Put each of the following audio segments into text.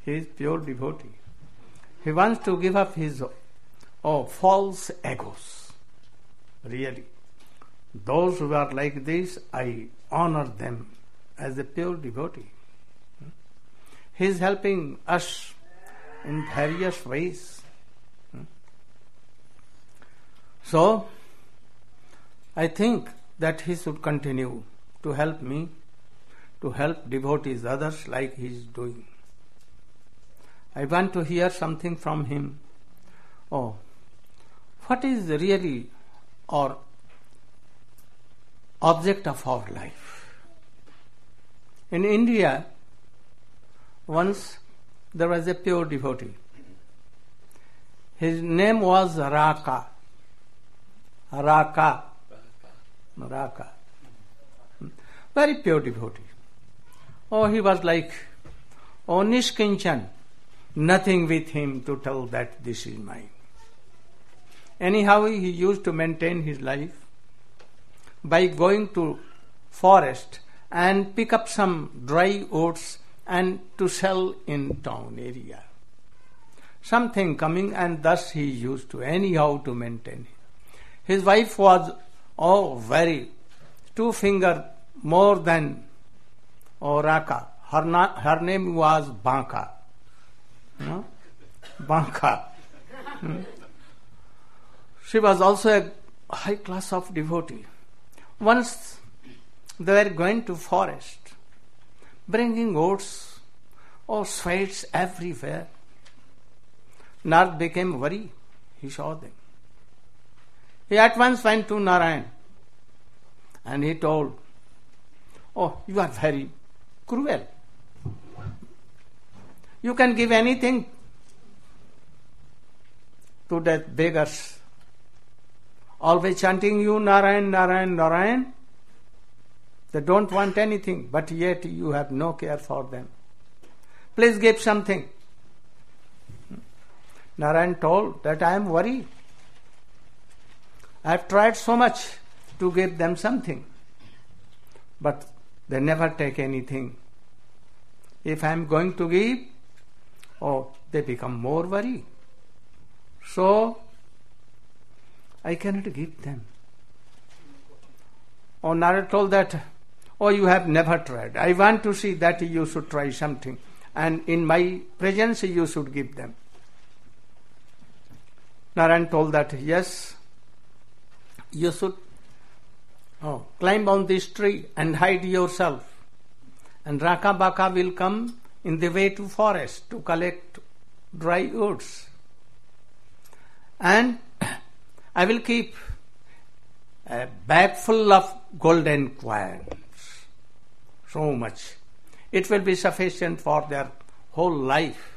He is pure devotee. He wants to give up his false egos. Really. Those who are like this, I honor them as a pure devotee. He is helping us in various ways. So, I think that he should continue to help me, to help devotees, others like he is doing. I want to hear something from him. What is really our object of our life? In India, once there was a pure devotee. His name was Raka. Very pure devotee. He was like, Nishkinchan, nothing with him to tell that this is mine. Anyhow, he used to maintain his life by going to forest and pick up some dry oats and to sell in town area. Something coming, and thus he used to anyhow to maintain it. His wife was very 2 finger more than Raka. Her name was Banka. Banka. She was also a high class of devotee. Once they were going to forest, bringing oats, sweats everywhere. Narad became worried. He saw them. He at once went to Narayan and he told, you are very cruel. You can give anything to that beggars. Always chanting you Narayan, Narayan, Narayan. They don't want anything, but yet you have no care for them. Please give something. Narayan told that I am worried. I have tried so much to give them something, but they never take anything. If I am going to give, they become more worried. So, I cannot give them. Narad told that, you have never tried. I want to see that you should try something. And in my presence you should give them. Narayan told that, yes, you should climb on this tree and hide yourself. And Raka Baka will come in the way to forest to collect dry oats. And I will keep a bag full of golden coins. So much. It will be sufficient for their whole life.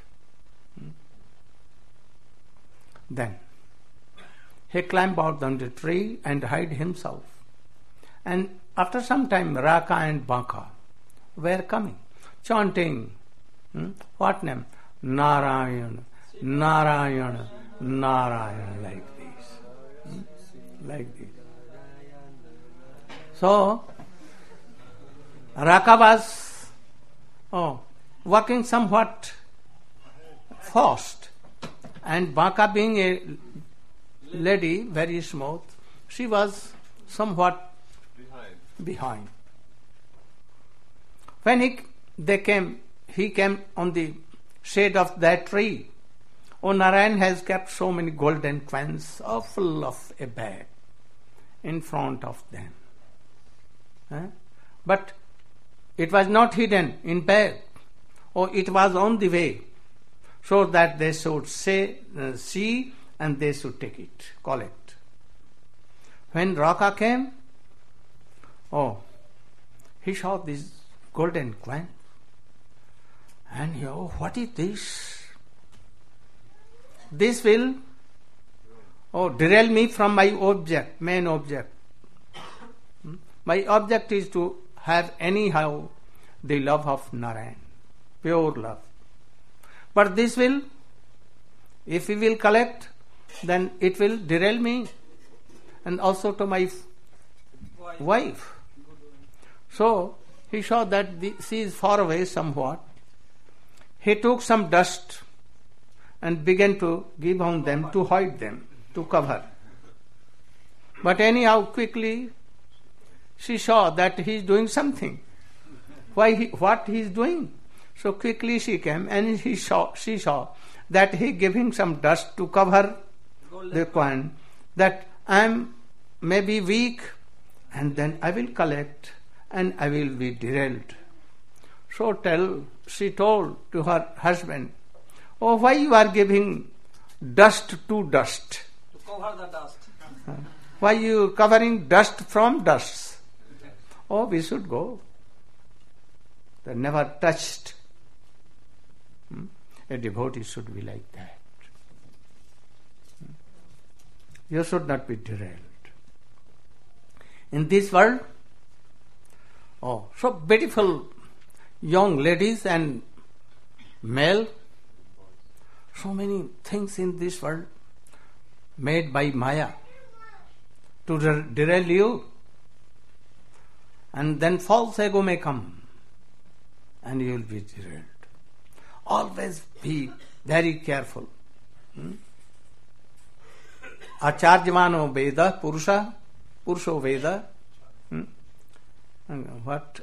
Then he climbed out on the tree and hid himself. And after some time, Raka and Banka were coming, chanting, what name? Narayan, Narayan, Narayan, like this. Like this. So, Raka was walking somewhat fast, and Banka being a lady, very smooth, she was somewhat behind. When he came on the shade of that tree. Narayan has kept so many golden coins, full of a bag in front of them. But it was not hidden in bag, it was on the way, so that they should see and they should take it, collect. When Raka came, he saw this golden coin, and he, what is this? This will derail me from my main object. My object is to have anyhow the love of Narayan, pure love. But this will, if we will collect, then it will derail me and also to my wife. So he saw that she is far away somewhat. he took some dust and began to give on them to hide them, to cover. But anyhow, quickly she saw that he is doing something. What he is doing? So quickly she came and she saw that he giving some dust to cover the coin, that I am maybe weak and then I will collect and I will be derailed. So she told to her husband, oh, why you are giving dust to dust? To cover the dust. Why you covering dust from dust? Oh, we should go. They never touched. A devotee should be like that. You should not be derailed. In this world, so beautiful young ladies and male, so many things in this world made by Maya to derail you, and then false ego may come and you will be derailed. Always be very careful. Acharjamano Veda, Purusho Veda. What?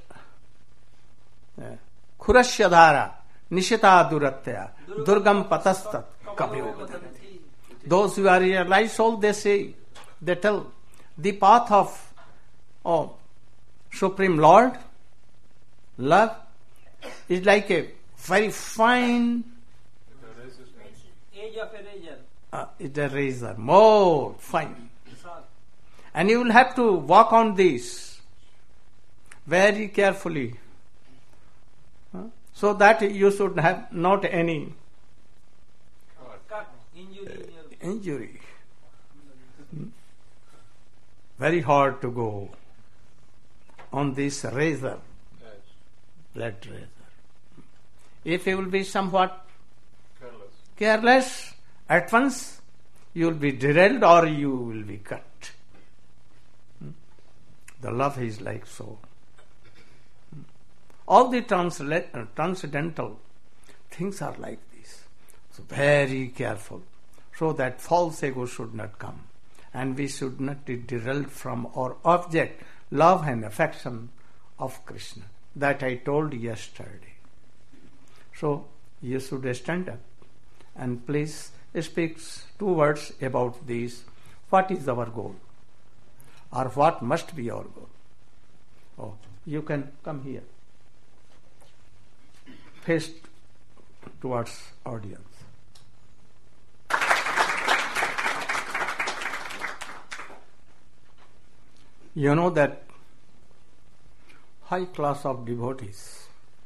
Khurashyadhara, Nishita Duratya, Durgam Patastat, Kabyo. Those who are realized all they say, they tell the path of Supreme Lord, love, is like a very fine Edge of a razor. It's a razor, more fine. And you will have to walk on this very carefully, so that you should have not any Cut, injury. Very hard to go on this razor, blood razor. If you will be somewhat careless, at once you will be derailed or you will be cut. The love is like so. All the transcendental things are like this. So very careful, so that false ego should not come, and we should not be derailed from our object, love and affection of Krishna. That I told yesterday. So you should stand up and please speak 2 words about this. What is our goal? Or what must be our goal? Oh, you can come here. Face towards audience. You know that high class of devotees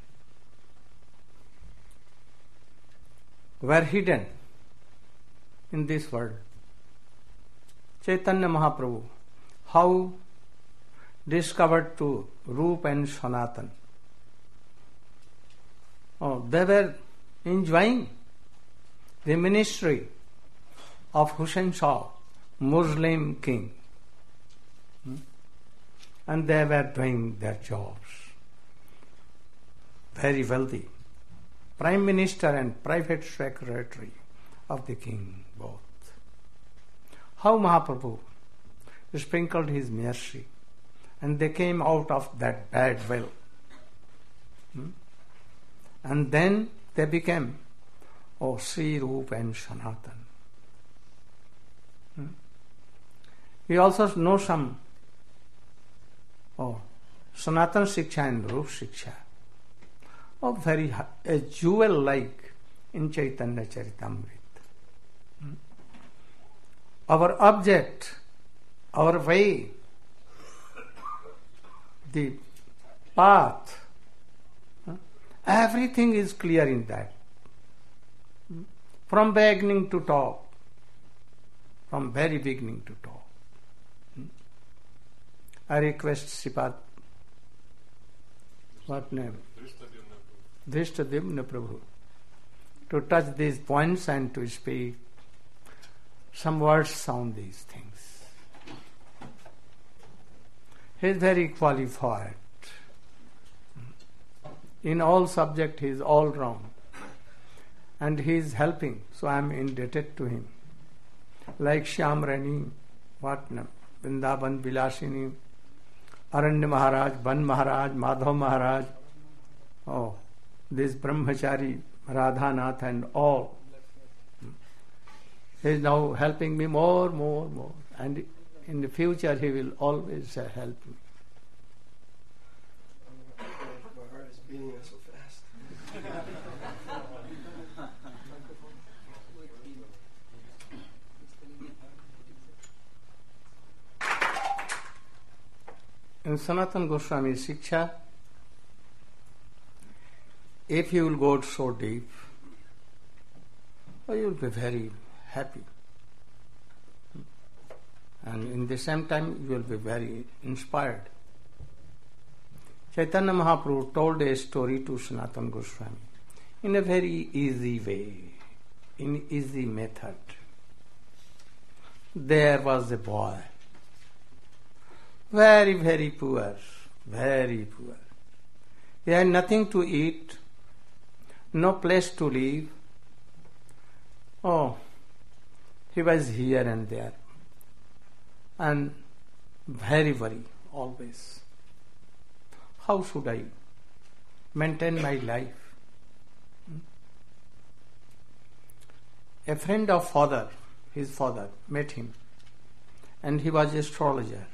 were hidden in this world. Chaitanya Mahaprabhu, how discovered to Rup and Sanatan. They were enjoying the ministry of Hussain Shah, Muslim king. And they were doing their jobs. Very wealthy. Prime Minister and private secretary of the king, both. How Mahaprabhu sprinkled his mercy and they came out of that bad well. And then they became Sri Rupa and Sanatan. We also know some Sanatan Shiksha and Rup Shiksha. Very a jewel like in Chaitanya Charitamrita. Our object, our way, the path, everything is clear in that. From beginning to top, from very beginning to top. I request Sripat, what name? Drishtadimna Prabhu, to touch these points and to speak some words on these things. He is very qualified. In all subject he is all round. and he is helping, so I am indebted to him. Like Shyam Rani, Vrindavan Vilasini, Aranya Maharaj, Ban Maharaj, Madhav Maharaj, this Brahmachari, Radhanath and all. He is now helping me more. And in the future he will always help me. My heart is beating so fast. In Sanatana Goswami Shiksha, if you will go so deep, you will be very happy. And in the same time, you will be very inspired. Chaitanya Mahaprabhu told a story to Sanatana Goswami in a very easy way, in easy method. There was a boy, very, very poor, very poor. He had nothing to eat, no place to live. He was here and there, and very worried always. How should I maintain my life? A friend of father, his father, met him, and he was an astrologer.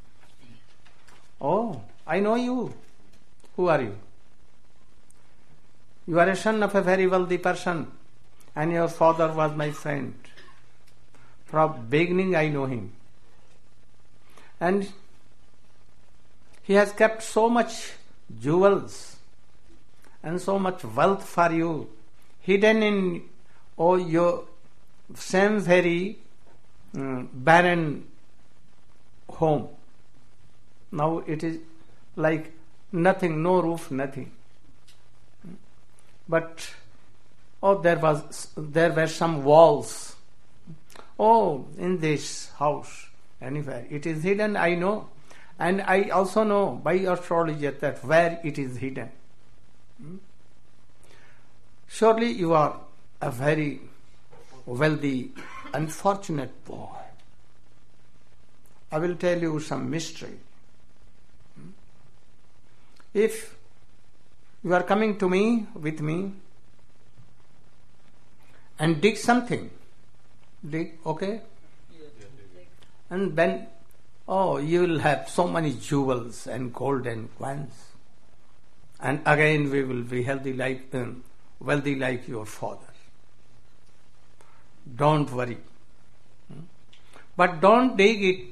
Oh, I know you. Who are you? You are a son of a very wealthy person, and your father was my friend. From beginning I know him. And he has kept so much jewels and so much wealth for you, hidden in your same very barren home. Now it is like nothing, no roof, nothing. But there were some walls. In this house, anywhere. It is hidden, I know. And I also know by astrology that where it is hidden. Surely you are a very wealthy, unfortunate boy. I will tell you some mystery. If you are coming to me, with me, and dig something, okay? And then, you will have so many jewels and golden coins. And again we will be wealthy like your father. Don't worry. But don't dig it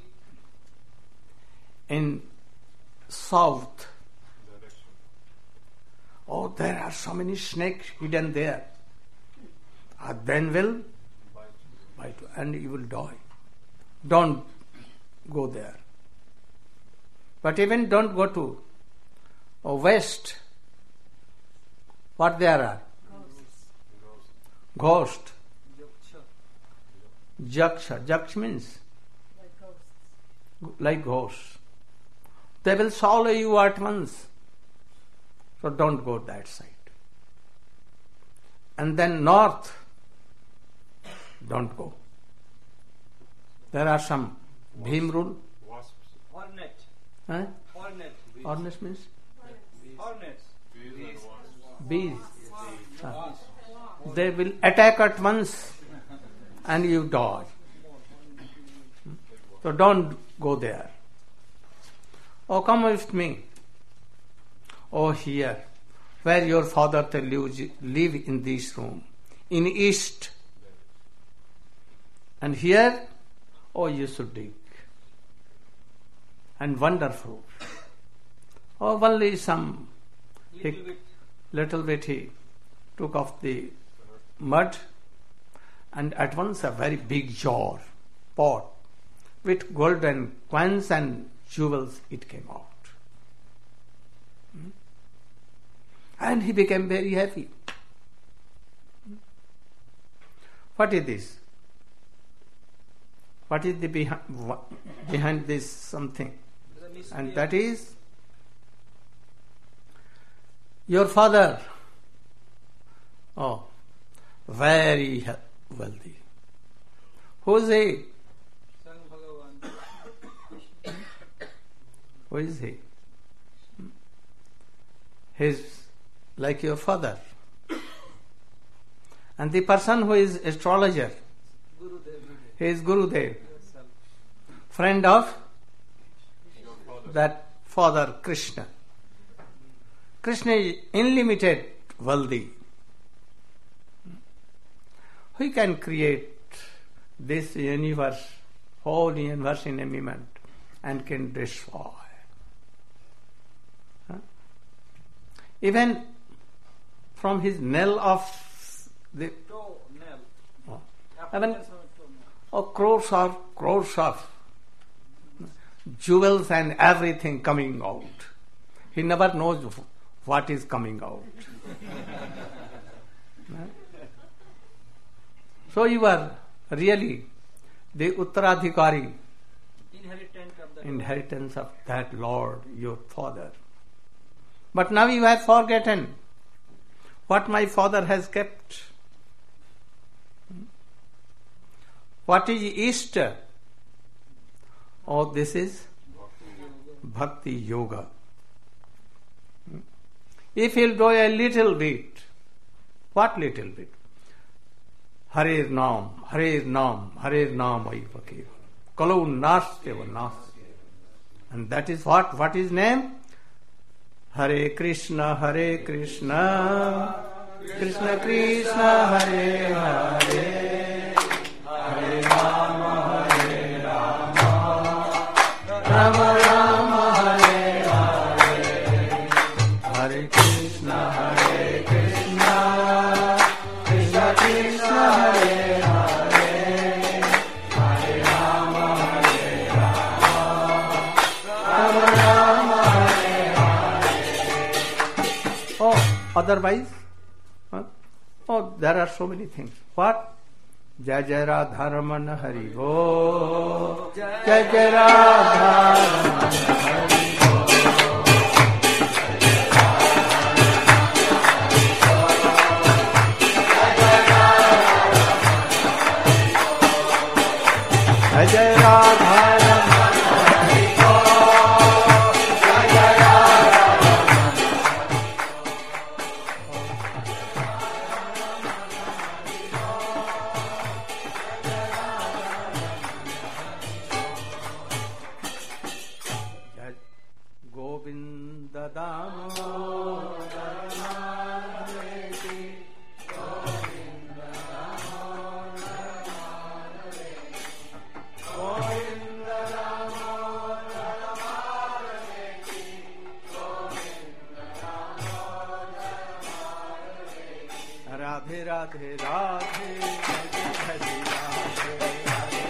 in south. There are so many snakes hidden there. Then will bite you and you will die. Don't go there. But even don't go to west. What there are? Ghost. Jaksha. Jaksha means? Like ghosts. They will swallow you at once. So don't go that side. And then north. Don't go. There are some Bhim rule. Hornet. Huh? Hornet. Hornets means? Hornets. Bees. They will attack at once and you die. So don't go there. Come with me. Here, where your father live in this room, in east. And here, you should dig. And wonderful. Only some little bit he took off the mud, and at once a very big jar, pot, with golden coins and jewels, it came out. And he became very happy. What is this? What is the behind this something? And that is your father very wealthy. Who is he? Sang Bhagavan. Who is he? He is like your father. And the person who is astrologer, Gurudev. he is Gurudev, Yourself. friend of that father Krishna. Krishna is unlimited wealthy. He can create this universe, whole universe in a moment, and can destroy. Huh? Even from his nail of the Toe, nail. oh, After even that's how it crores of jewels and everything coming out. He never knows what is coming out. Huh? So you are really the Uttaradhikari, inheritance of that Lord, your father. But now you have forgotten what my father has kept. What is Easter? Oh, this is Bhakti Yoga. If he'll do a little bit, what little bit? Hare Nam, Hare Nam, Hare Nam Aivake. Kalau Nasteva Nas. And that is what? What is name? Hare Krishna, Hare Krishna, Krishna Krishna, Hare Hare, Hare Rama, Hare Rama, Rama Rama, Hare Hare, Hare Krishna, Hare Krishna, Krishna Krishna, Hare Hare, Hare Rama, Hare Rama, Rama Rama, Hare Hare. Oh, otherwise? Huh? Oh, there are so many things. What? Jai Jai Radha Ramana Hari Bo. Jai Jai Radha Ramana Hari Bo. Jai Jai Radha Ramana Hari Bo. Jai Jai Radha Jai Govinda Damodar Madhuri Govinda Damodar Madhuri Govinda Damodar Madhuri Govinda Damodar Madhuri Radhe Radhe Radhe Radhe Radhe Radhe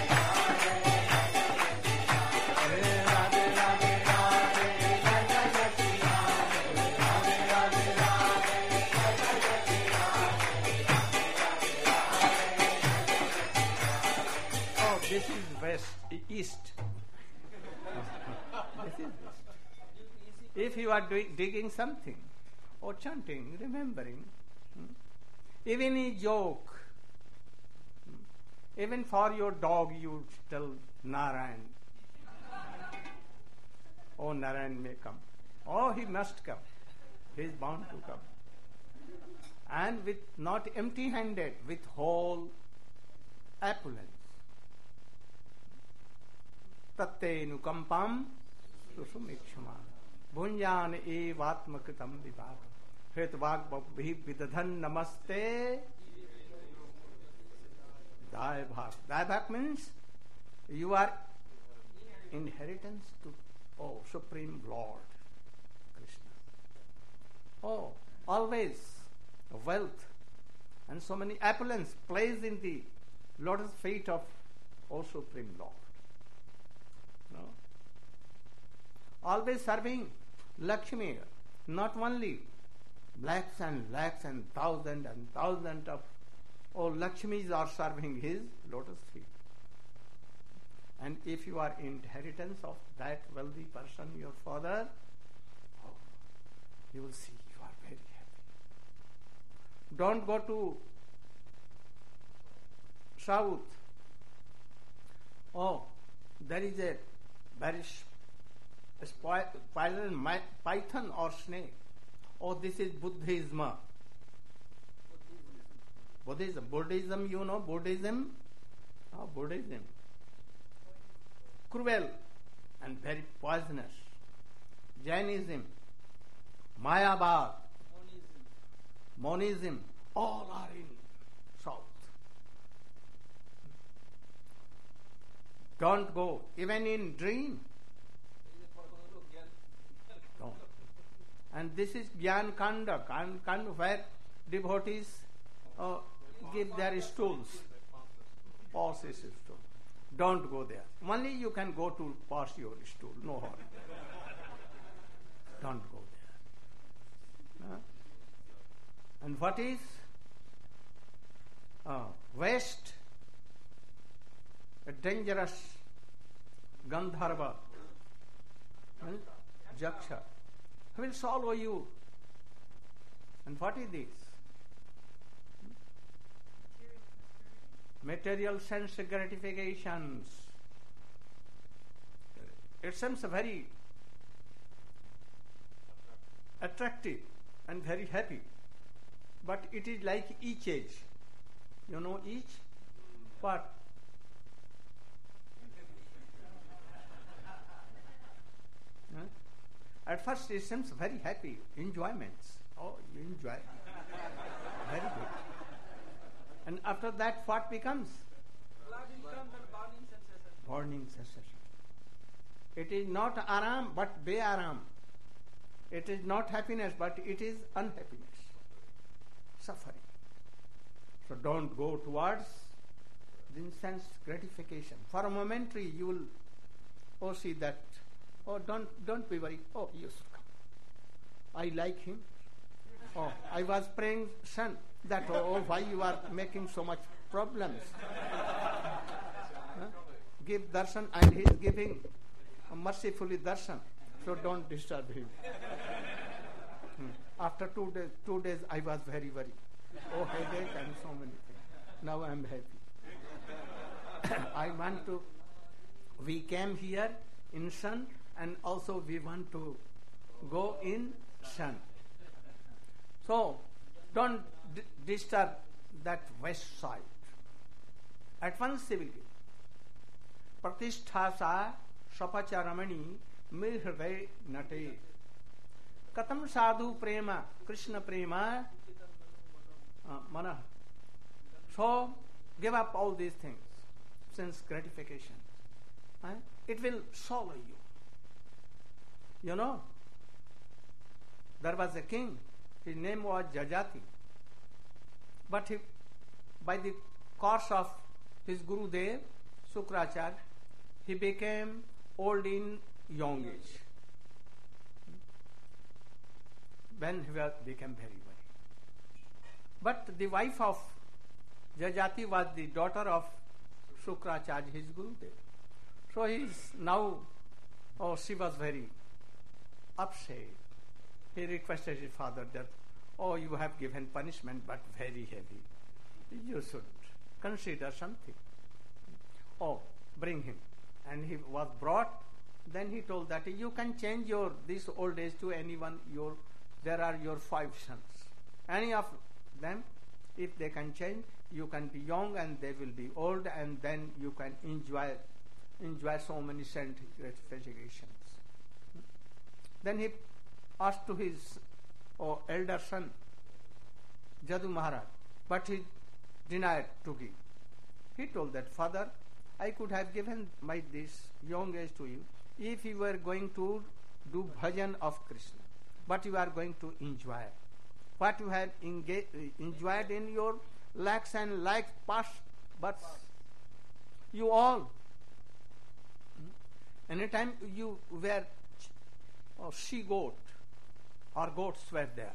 Hare Radhe Radhe Radhe Radhe Radhe Oh, this is west, east. This is west. If you are digging something or chanting, remembering, even a joke, even for your dog you tell Narayan, oh, Narayan may come. Oh, he must come. He is bound to come. And with not empty-handed, with whole opulence. Tatte nukampam susumikshama bhunjan evatmakritam vibhaga hetvag bhi vidadhan namaste daibhak. Daibhak means you are inheritance to Supreme Lord Krishna. Oh, always wealth and so many opulence placed in the lotus feet of Supreme Lord. No? Always serving Lakshmi, not only lakhs and thousands of Lakshmis are serving his lotus feet. And if you are inheritance of that wealthy person, your father, you will see you are very happy. Don't go to south. Oh, there is a very poison python or snake. Oh, this is Buddhism. Buddhism, you know Buddhism? Oh, Buddhism. Cruel and very poisonous. Jainism, Mayavad, Monism, all are in south. Don't go, even in dream. No. And this is Gyan Kanda, where devotees give their stools, passes stool. Don't go there. Only you can go to pass your stool, no harm. Don't go there. Huh? And what is West? A dangerous Gandharva, Jaksha. He will swallow you. And what is this? Material sense gratifications. It seems very attractive and very happy. But it is like each age. You know each? What? Huh? At first it seems very happy, enjoyments. Oh, you enjoy. Very good. And after that what becomes? Burning sensation. It is not aram but be-aram. It is not happiness but it is unhappiness. Suffering. So don't go towards the sense gratification. For a momentary you will see that, don't be worried. Oh, you should come. I like him. Oh, I was praying, son, that why you are making so much problems. Huh? Give darshan, and he is giving mercifully darshan. So don't disturb him. After 2 days, I was very worried. Oh, headache and so many things. Now I am happy. We came here in sun, and also we want to go in sun. So, don't disturb that west side. At once he will give. Pratisthasa sapacharamani mirhray nate. Katam sadhu prema, Krishna prema mana. So, give up all these things, sense gratification. It will swallow you. You know, there was a king, his name was Jajati. But by the course of his Gurudev, Sukracharya, he became old in young age. When he became very worried. But the wife of Jajati was the daughter of Sukracharya, his Gurudev. So he is now, she was very upset. He requested his father that, you have given punishment but very heavy. You should consider something. Bring him. And he was brought. Then he told that you can change this old age to anyone. There are your 5 sons. Any of them, if they can change, you can be young and they will be old, and then you can enjoy so many sense gratifications. Then he asked to his elder son, Jadu Maharaj, but he denied to give. He told that, Father, I could have given this young age to you if you were going to do bhajan of Krishna. But you are going to enjoy what you have enjoyed in your lakhs and lakhs past births. You all. Anytime you were she-goat or goats were there.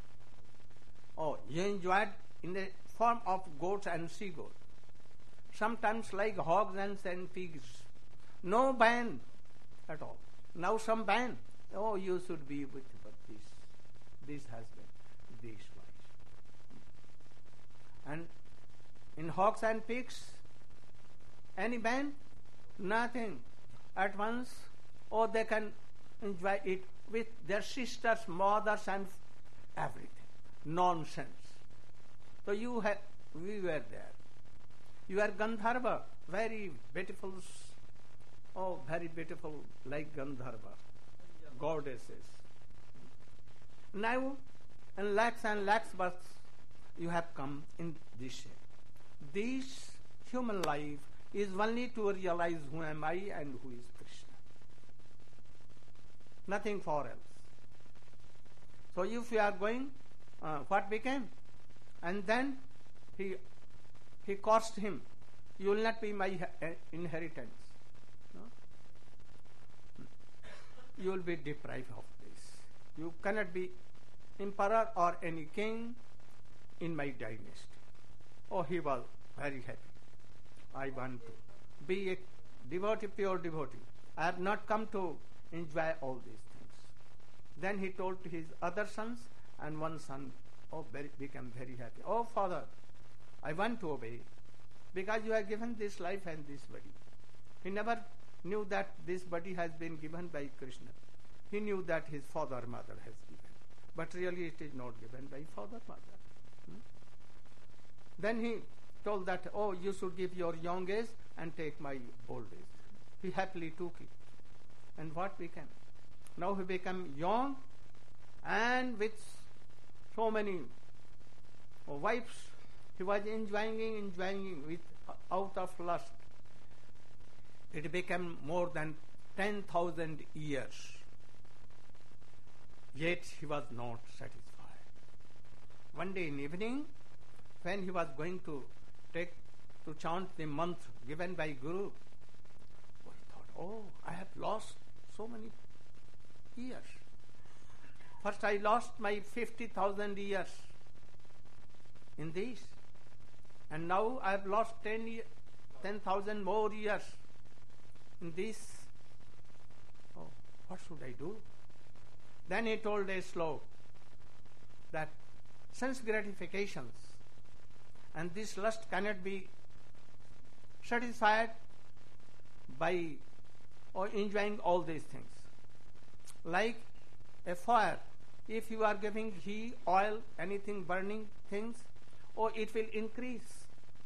You enjoyed in the form of goats and she-goat. Sometimes like hogs and pigs. No ban at all. Now some ban. You should be with this husband, this wife. And in hogs and pigs, any ban? Nothing. At once, they can enjoy it with their sisters, mothers, and everything. Nonsense. So we were there. You are Gandharva, very beautiful, very beautiful, like Gandharva, goddesses. Now, in lakhs and lakhs births, you have come in this shape. This human life is only to realize who am I and who is Krishna. Nothing for else. So if you are going, what became? And then he cursed him. You will not be my inheritance. No? You will be deprived of this. You cannot be emperor or any king in my dynasty. He was very happy. I want to be a devotee, pure devotee. I have not come to enjoy all these things. Then he told to his other sons, and one son became very happy. Father, I want to obey, because you have given this life and this body. He never knew that this body has been given by Krishna. He knew that his father, mother has given. But really it is not given by father, mother. Then he told that, you should give your young age and take my old age. He happily took it. And what became? Now he became young and with so many wives. He was enjoying with out of lust. It became more than 10,000 years. Yet he was not satisfied. One day in evening, when he was going to chant the mantra given by Guru, he thought, I have lost so many years. First I lost my 50,000 years in this, and now I have lost 10,000 more years in this. What should I do? Then he told a sloka that sense gratifications and this lust cannot be satisfied by enjoying all these things. Like a fire, if you are giving ghee, oil, anything burning things, it will increase.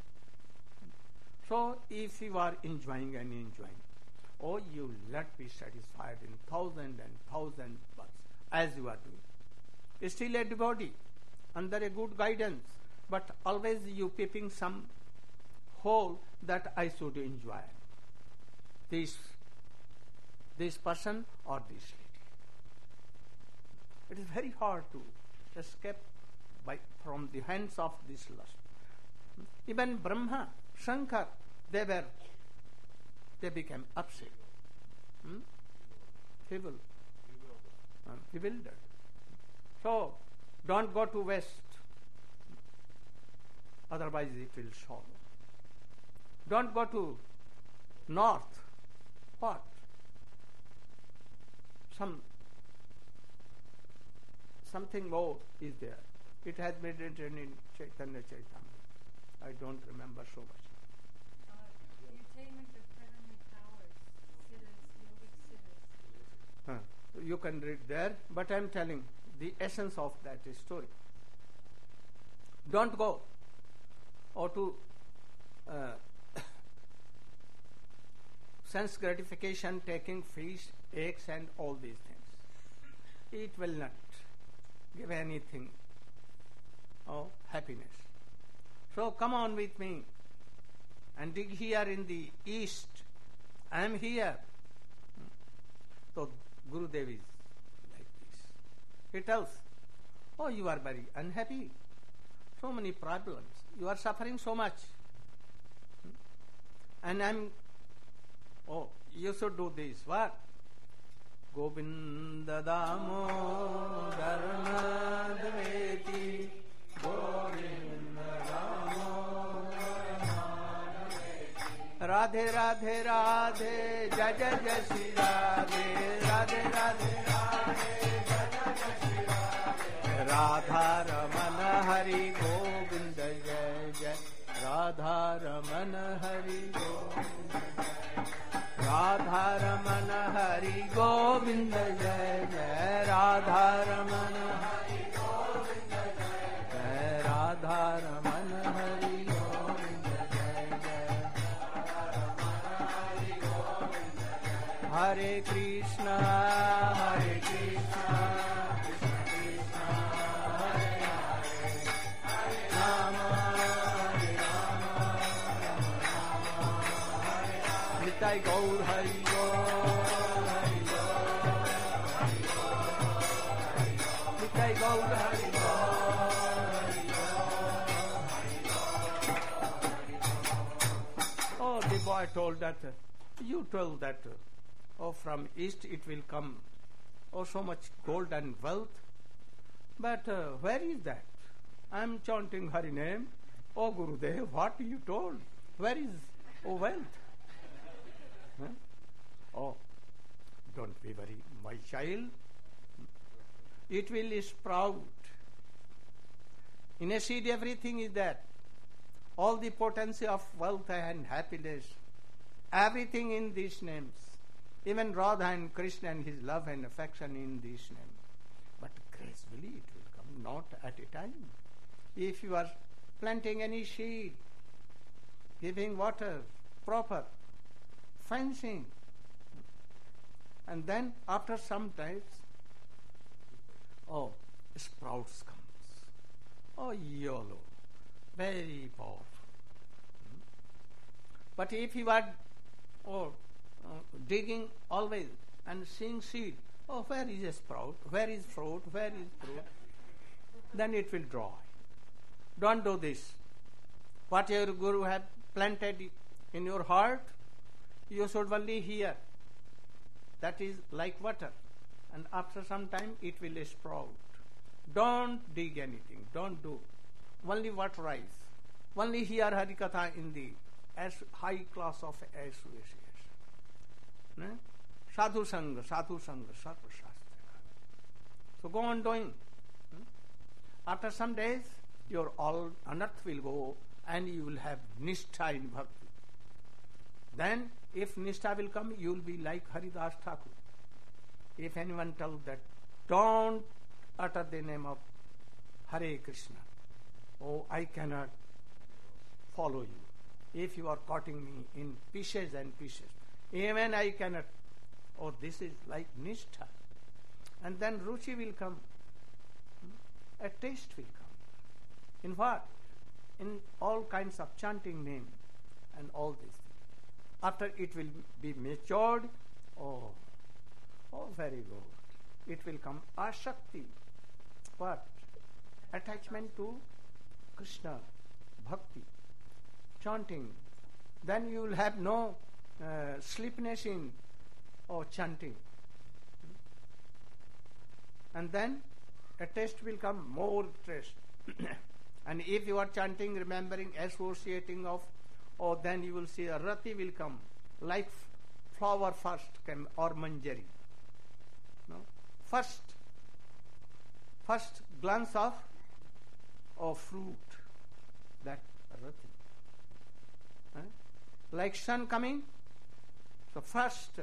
So if you are enjoying, you will not be satisfied in thousand births as you are doing. Still a devotee, under a good guidance, but always you peeping some hole that I should enjoy this person or this lady. It is very hard to escape from the hands of this lust. Even Brahma, Shankar, they became upset, bewildered. So don't go to west, otherwise it will swallow. Don't go to north. What? Something more is there. It has been written in Chaitanya Charitamrita. I don't remember so much. The attainment of heavenly powers, siddhas, yogic siddhas. You can read there, but I am telling the essence of that story. Don't go to sense gratification, taking fish, eggs and all these things. It will not give anything happiness. So come on with me and dig here in the east. I am here. So Gurudev is like this. He tells, you are very unhappy. So many problems. You are suffering so much. And you should do this. What? Govinda Damodar Madhveti Govinda Damodar Madhveti Radhe Radhe Radhe Jaya Jaya Shri Radhe Radhe Radhe Radhe Jaya Jaya Shri Radhe Radha Ramana Hari Govinda Jaya Jaya Radha Ramana Hari Govinda Radha Raman Hari Govinda Jai Jai. Hare Krishna, Hare Krishna, Krishna Krishna, Hare Hare, Hare Rama, Hare Rama, Rama Rama, Hare Hare. Nitai Gaur Hari Gaur, Hari Gaur, Hari Gaur, Hari Gaur. Nitai Gaur Hari Gaur, Hari Gaur, Hari Gaur. Oh, the boy told that, you told that, oh, from east it will come, oh, so much gold and wealth. But where is that? I am chanting Hari name. Oh, Gurudev, what you told? Where is, oh, wealth? Huh? Oh, don't be worried, my child. It will sprout. In a seed, everything is there. All the potency of wealth and happiness, everything in these names. Even Radha and Krishna and his love and affection in these names. But gracefully it will come, not at a time. If you are planting any seed, giving water, proper, fencing, and then after some time, oh, sprouts comes. Oh, yellow, very powerful. But if you are digging always and seeing seed, oh, where is a sprout? Where is fruit? Where is fruit? Then it will dry. Don't do this. What your Guru has planted in your heart, you should only hear. That is like water. And after some time, it will sprout. Don't dig anything. Don't do. Only waterize. Only hear Harikatha in the high class of association. Sadhu Sangha, Sarva Shastra. So go on doing. After some days, your all unearth will go and you will have Nishtha in Bhakti. Then, if Nishtha will come, you will be like Haridas Thakur. If anyone tells that, don't utter the name of Hare Krishna. Oh, I cannot follow you. If you are cutting me in pieces and pieces, even I cannot. Oh, this is like Nishtha. And then Ruchi will come. A taste will come. In what? In all kinds of chanting name and all these things. After it will be matured, oh, very good. It will come Ashakti. What? Attachment to Krishna, Bhakti, chanting. Then you will have no sleepiness in chanting. And then a taste will come, more taste. And if you are chanting, remembering, associating of, then you will see a rati will come, like flower first came, or manjari. No? First glance of fruit, that rati. Like sun coming, so first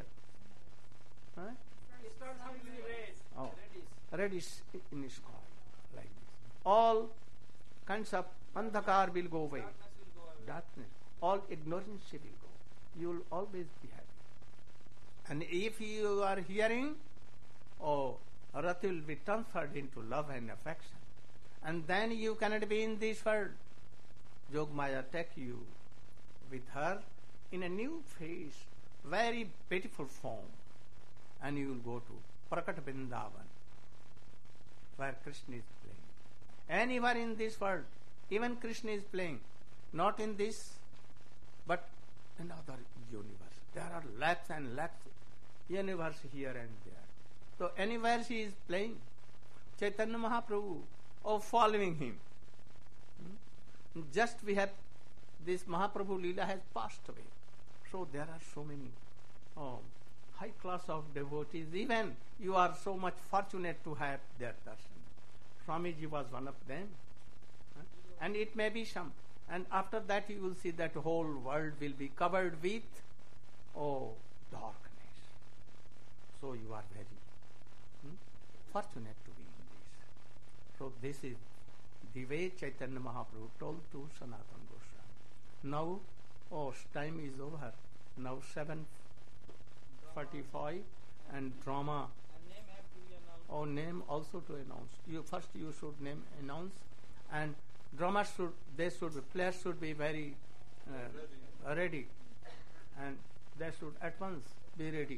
reddish in sky, like this. All kinds of andhakar will go away. Darkness. All ignorance will go. You will always be happy. And if you are hearing, Rati will be transferred into love and affection. And then you cannot be in this world. Jogmaya take you with her in a new phase, very beautiful form. And you will go to Prakat Vrindavan, where Krishna is playing. Anywhere in this world, even Krishna is playing. Not in this, but in other universe. There are lakhs and lakhs universe here and there. So anywhere she is playing, Chaitanya Mahaprabhu, following him. Just we have, this Mahaprabhu Leela has passed away. So there are so many high class of devotees. Even you are so much fortunate to have their darshan. Swamiji was one of them. And it may be some. And after that you will see that whole world will be covered with darkness. So you are very fortunate to be in this. So this is the way Chaitanya Mahaprabhu told to Sanatana Goswami. Now, time is over. Now 7:45 and drama. And name have to be announced. Name also to announce. You should name announce, and players should be very ready, and they should at once be ready.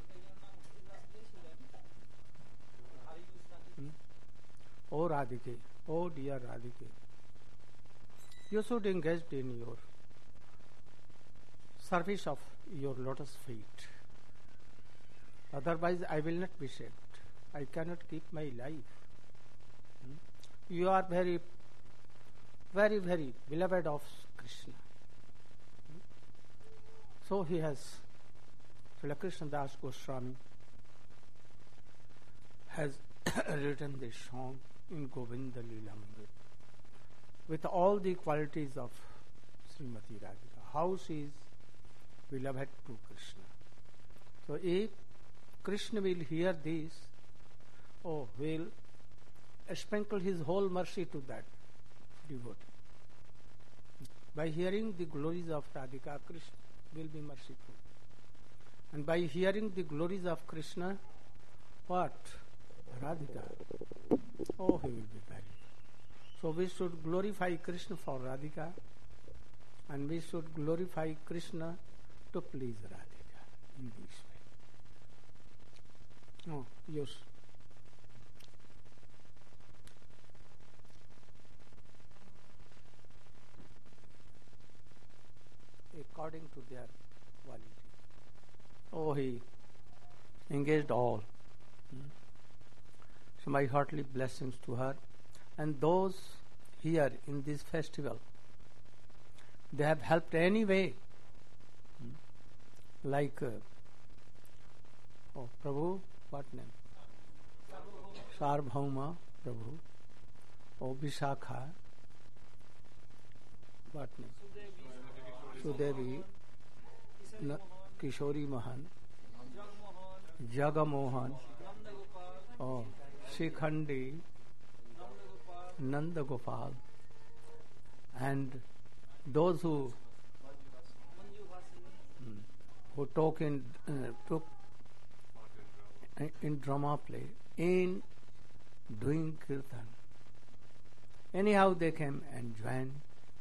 Oh Radhike, oh dear Radhike, you should engage in your service of your lotus feet. Otherwise, I will not be saved. I cannot keep my life. You are very, very, very beloved of Krishna. So he has, Srila Krishna Das Goswami has written this song in Govinda Leelamrita with all the qualities of Srimati Radhika, how she is beloved to Krishna. So if Krishna will hear this, will sprinkle his whole mercy to that devotee. By hearing the glories of Radhika, Krishna will be merciful. And by hearing the glories of Krishna, what? Radhika. He will be very. So we should glorify Krishna for Radhika, and we should glorify Krishna to please Radhika in this way. Yes. According to their quality. He engaged all. So my heartily blessings to her. And those here in this festival, they have helped anyway. Like, Prabhu, what name? Sarvabhauma Prabhu. Vishakha, what name? Sudevi, Kishori Mahan, Jagamohan, Shikhandi, Nanda Gopal, and those who took in drama play, in doing kirtan. Anyhow, they came and joined.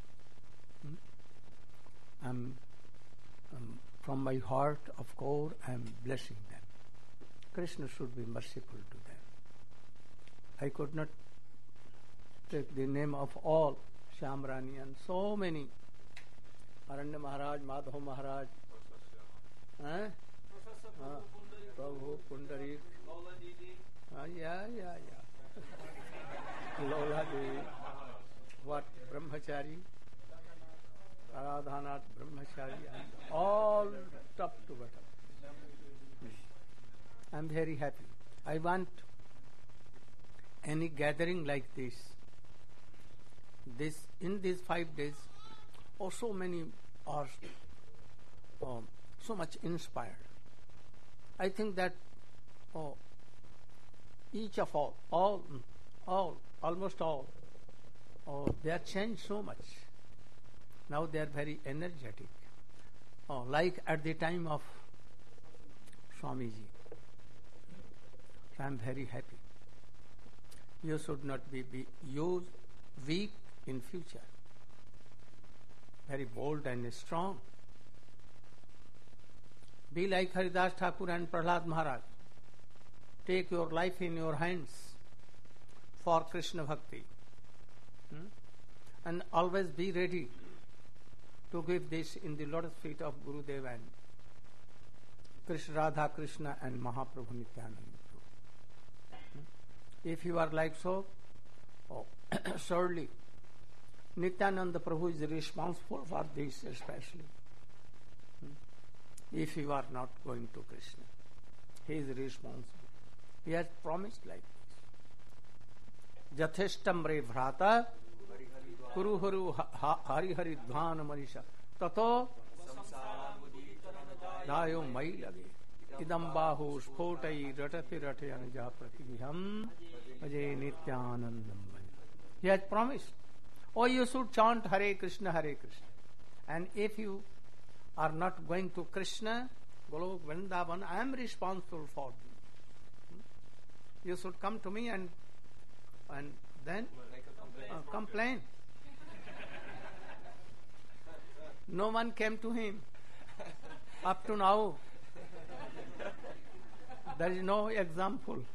From my heart of core, I am blessing them. Krishna should be merciful to them. I could not take the name of all, Shamrani and so many, Aranya Maharaj, Madhav Maharaj, Prabhu Pundarik, Lola Devi, what, Brahmachari, Aradhanath Brahmachari, and all top to bottom. I am very happy. I want any gathering like this. In these 5 days, so many are so much inspired. I think that each of almost all, they are changed so much. Now they are very energetic, like at the time of Swamiji. So I am very happy. You should not be weak in future. Very bold and strong. Be like Haridas Thakur and Prahlad Maharaj. Take your life in your hands for Krishna Bhakti. And always be ready to give this in the lotus feet of Gurudev and Krishna, Radha Krishna and Mahaprabhu Nityananda. If you are like so, surely Nityananda Prabhu is responsible for this especially. If you are not going to Krishna, he is responsible. He has promised like this. Jatheshtam re bhrata kuru haru hari hari dhvan manisha tato dayo mai lage idam bahu sphotai ratati rate anja prativiham ajay nityanandam. He has promised. Oh, you should chant Hare Krishna, Hare Krishna. And if you are not going to Krishna, Golok Vrindavan, I am responsible for you. You should come to me and then complain. No one came to him up to now. There is no example.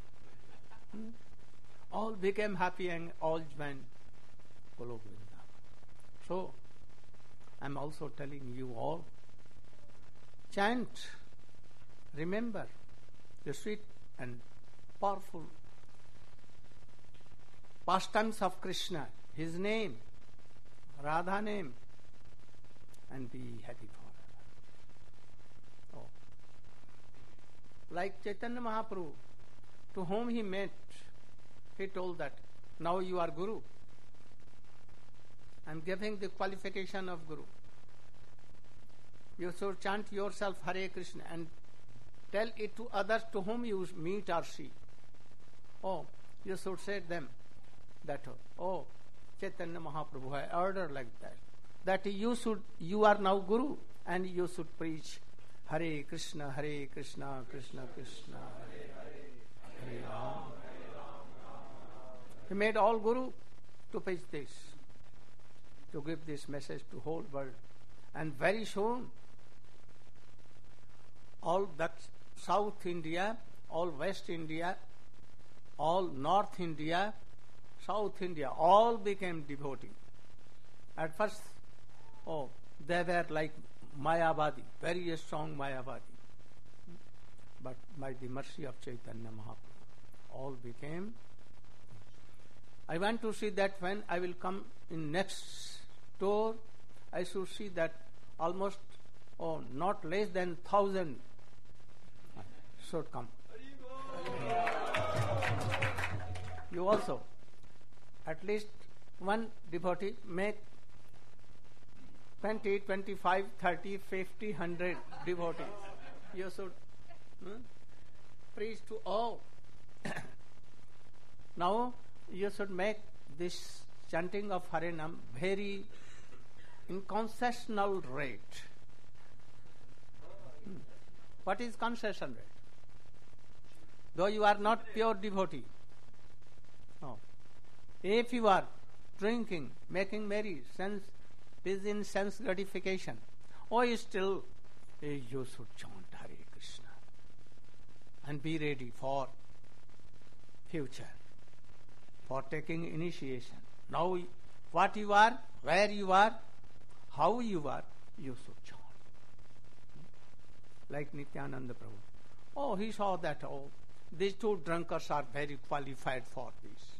All became happy and all joined Golok Vrindavan. So, I am also telling you all, chant, remember the sweet and powerful pastimes of Krishna, his name, Radha name, and be happy forever. Oh. Like Chaitanya Mahaprabhu, to whom he met, he told that, now you are Guru. I am giving the qualification of Guru. You should chant yourself Hare Krishna and tell it to others to whom you meet or see. Oh, you should say them that, oh, Chaitanya Mahaprabhu had ordered like that. That you are now Guru and you should preach Hare Krishna, Krishna Krishna, Hare Hare, Hare Ram. He made all Guru to preach this, to give this message to whole world. And very soon, all that South India, all West India, all North India, South India, all became devotee. At first, they were like Mayavadi, very strong Mayavadi. But by the mercy of Chaitanya Mahaprabhu, all became. I want to see that when I will come in next tour, I should see that almost, not less than 1,000 should come. You also, at least one devotee, make 20, 25, 30, 50, 100 devotees. You should preach to all. Now, you should make this chanting of Harinam very in concessional rate. What is concession rate? Though you are not pure devotee. No. If you are drinking, making merry, busy in sense gratification, still you should chant Hare Krishna and be ready for future, for taking initiation. Now, what you are, where you are, how you are, you should chant. Like Nityananda Prabhu. He saw that, these two drunkards are very qualified for this.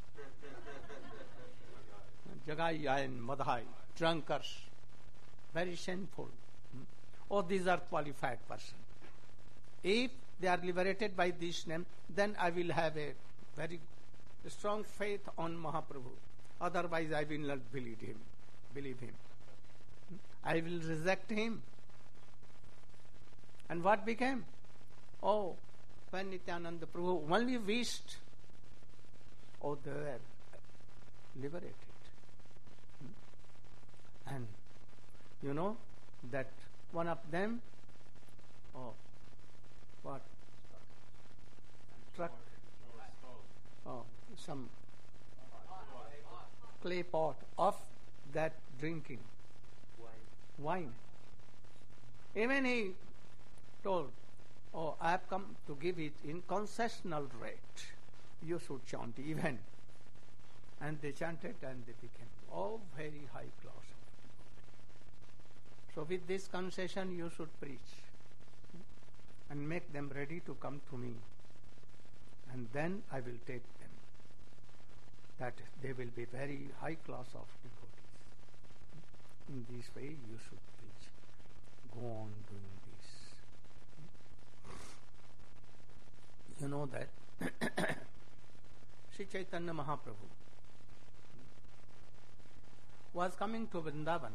Jagai and Madhai, drunkards, very sinful. These are qualified persons. If they are liberated by this name, then I will have a very strong faith on Mahaprabhu. Otherwise, I will not believe him. I will reject him. And what became? When Nityananda Prabhu only wished, they were liberated. And you know that one of them, what? Struck some clay pot of that drinking wine. Even he told, I have come to give it in concessional rate. You should chant even. And they chanted and they became very high class. So with this concession you should preach and make them ready to come to me. And then I will take them. That they will be very high class of devotees. In this way you should preach. Go on doing this. You know that Sri Chaitanya Mahaprabhu was coming to Vrindavan,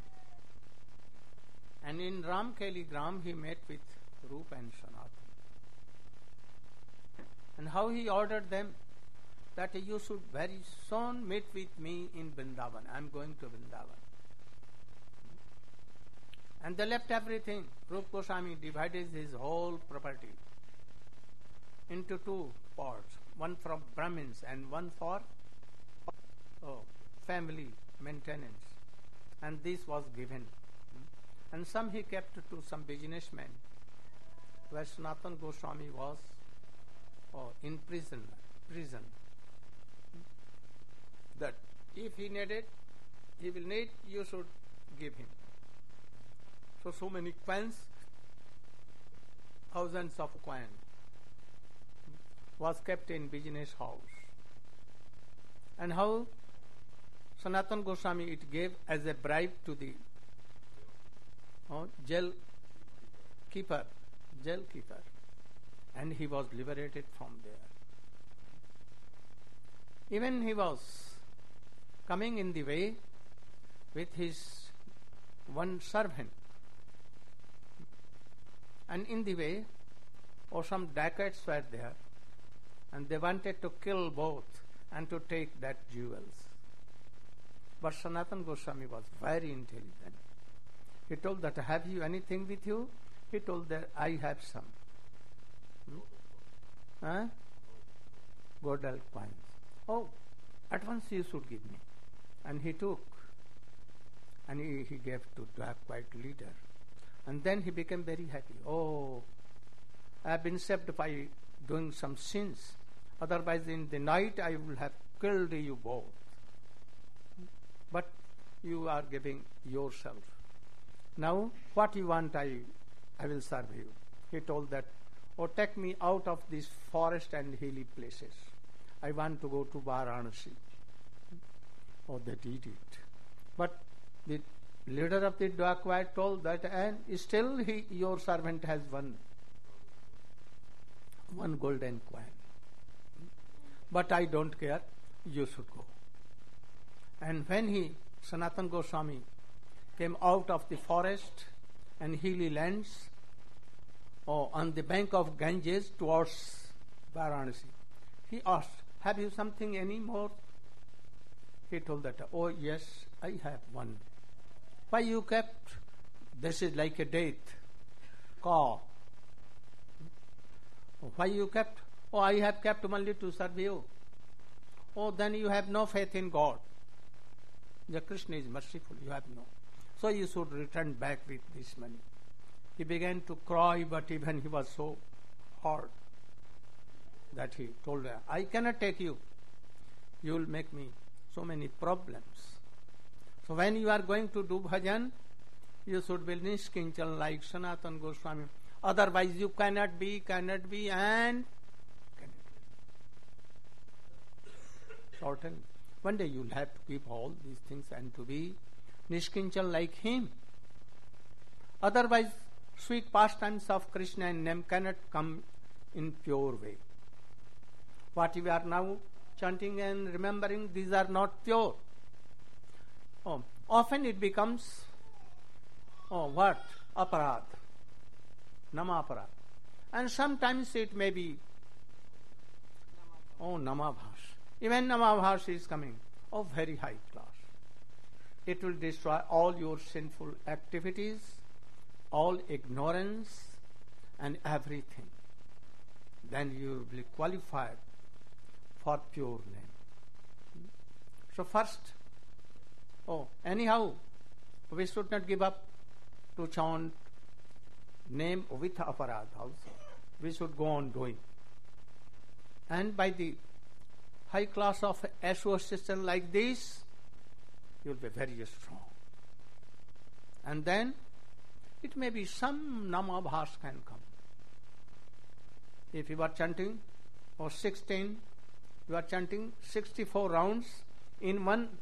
and in Ramkeli Gram he met with Rupa and Sanatana. And how he ordered them that you should very soon meet with me in Vrindavan. I am going to Vrindavan. And they left everything. Rupa Goswami divided his whole property into two parts, one for Brahmins and one for family maintenance. And this was given. And some he kept to some businessmen, where Sanatana Goswami was in prison. That if he needed, he will need, you should give him. So many coins, thousands of coins, was kept in business house. And how Sanatana Goswami it gave as a bribe to the jail keeper, and he was liberated from there. Even he was coming in the way with his one servant, and in the way, some dacoits were there, and they wanted to kill both and to take that jewels. But Sanatana Goswami was very intelligent. He told that, have you anything with you? He told that, I have some. Gold coins. Oh, at once you should give me. And he took. And he gave to dacoit leader. And then he became very happy. Oh, I have been saved by doing some sins. Otherwise in the night I will have killed you both. But you are giving yourself. Now what you want, I will serve you. He told that, take me out of this forest and hilly places. I want to go to Varanasi. They did it. But the leader of the dacoit told that, and still your servant has one golden coin. But I don't care, you should go. And when Sanatana Goswami came out of the forest and hilly lands on the bank of Ganges towards Varanasi, he asked, have you something any more? He told that, yes, I have one. Why you kept? This is like a date. Cow. Why you kept? I have kept only to serve you. Then you have no faith in God. The Krishna is merciful, you have no. So you should return back with this money. He began to cry, but even he was so hard that he told her, I cannot take you. You will make me so many problems. So when you are going to do bhajan, you should be nishkinchan like Sanatana Goswami. Otherwise you cannot be, and cannot be. Certainly. One day you will have to keep all these things and to be nishkinchan like him. Otherwise, sweet pastimes of Krishna and name cannot come in pure way. What we are now chanting and remembering, these are not pure. Often it becomes aparad, namaparad, and sometimes it may be namabhash. Even namabhash is coming very high class. It will destroy all your sinful activities, all ignorance and everything. Then you will be qualified for pure name. So first, anyhow, we should not give up to chant name with aparad also. We should go on doing. And by the high class of association like this, you will be very strong. And then it may be some namabhas can come. If you are chanting 16, you are chanting 64 rounds in one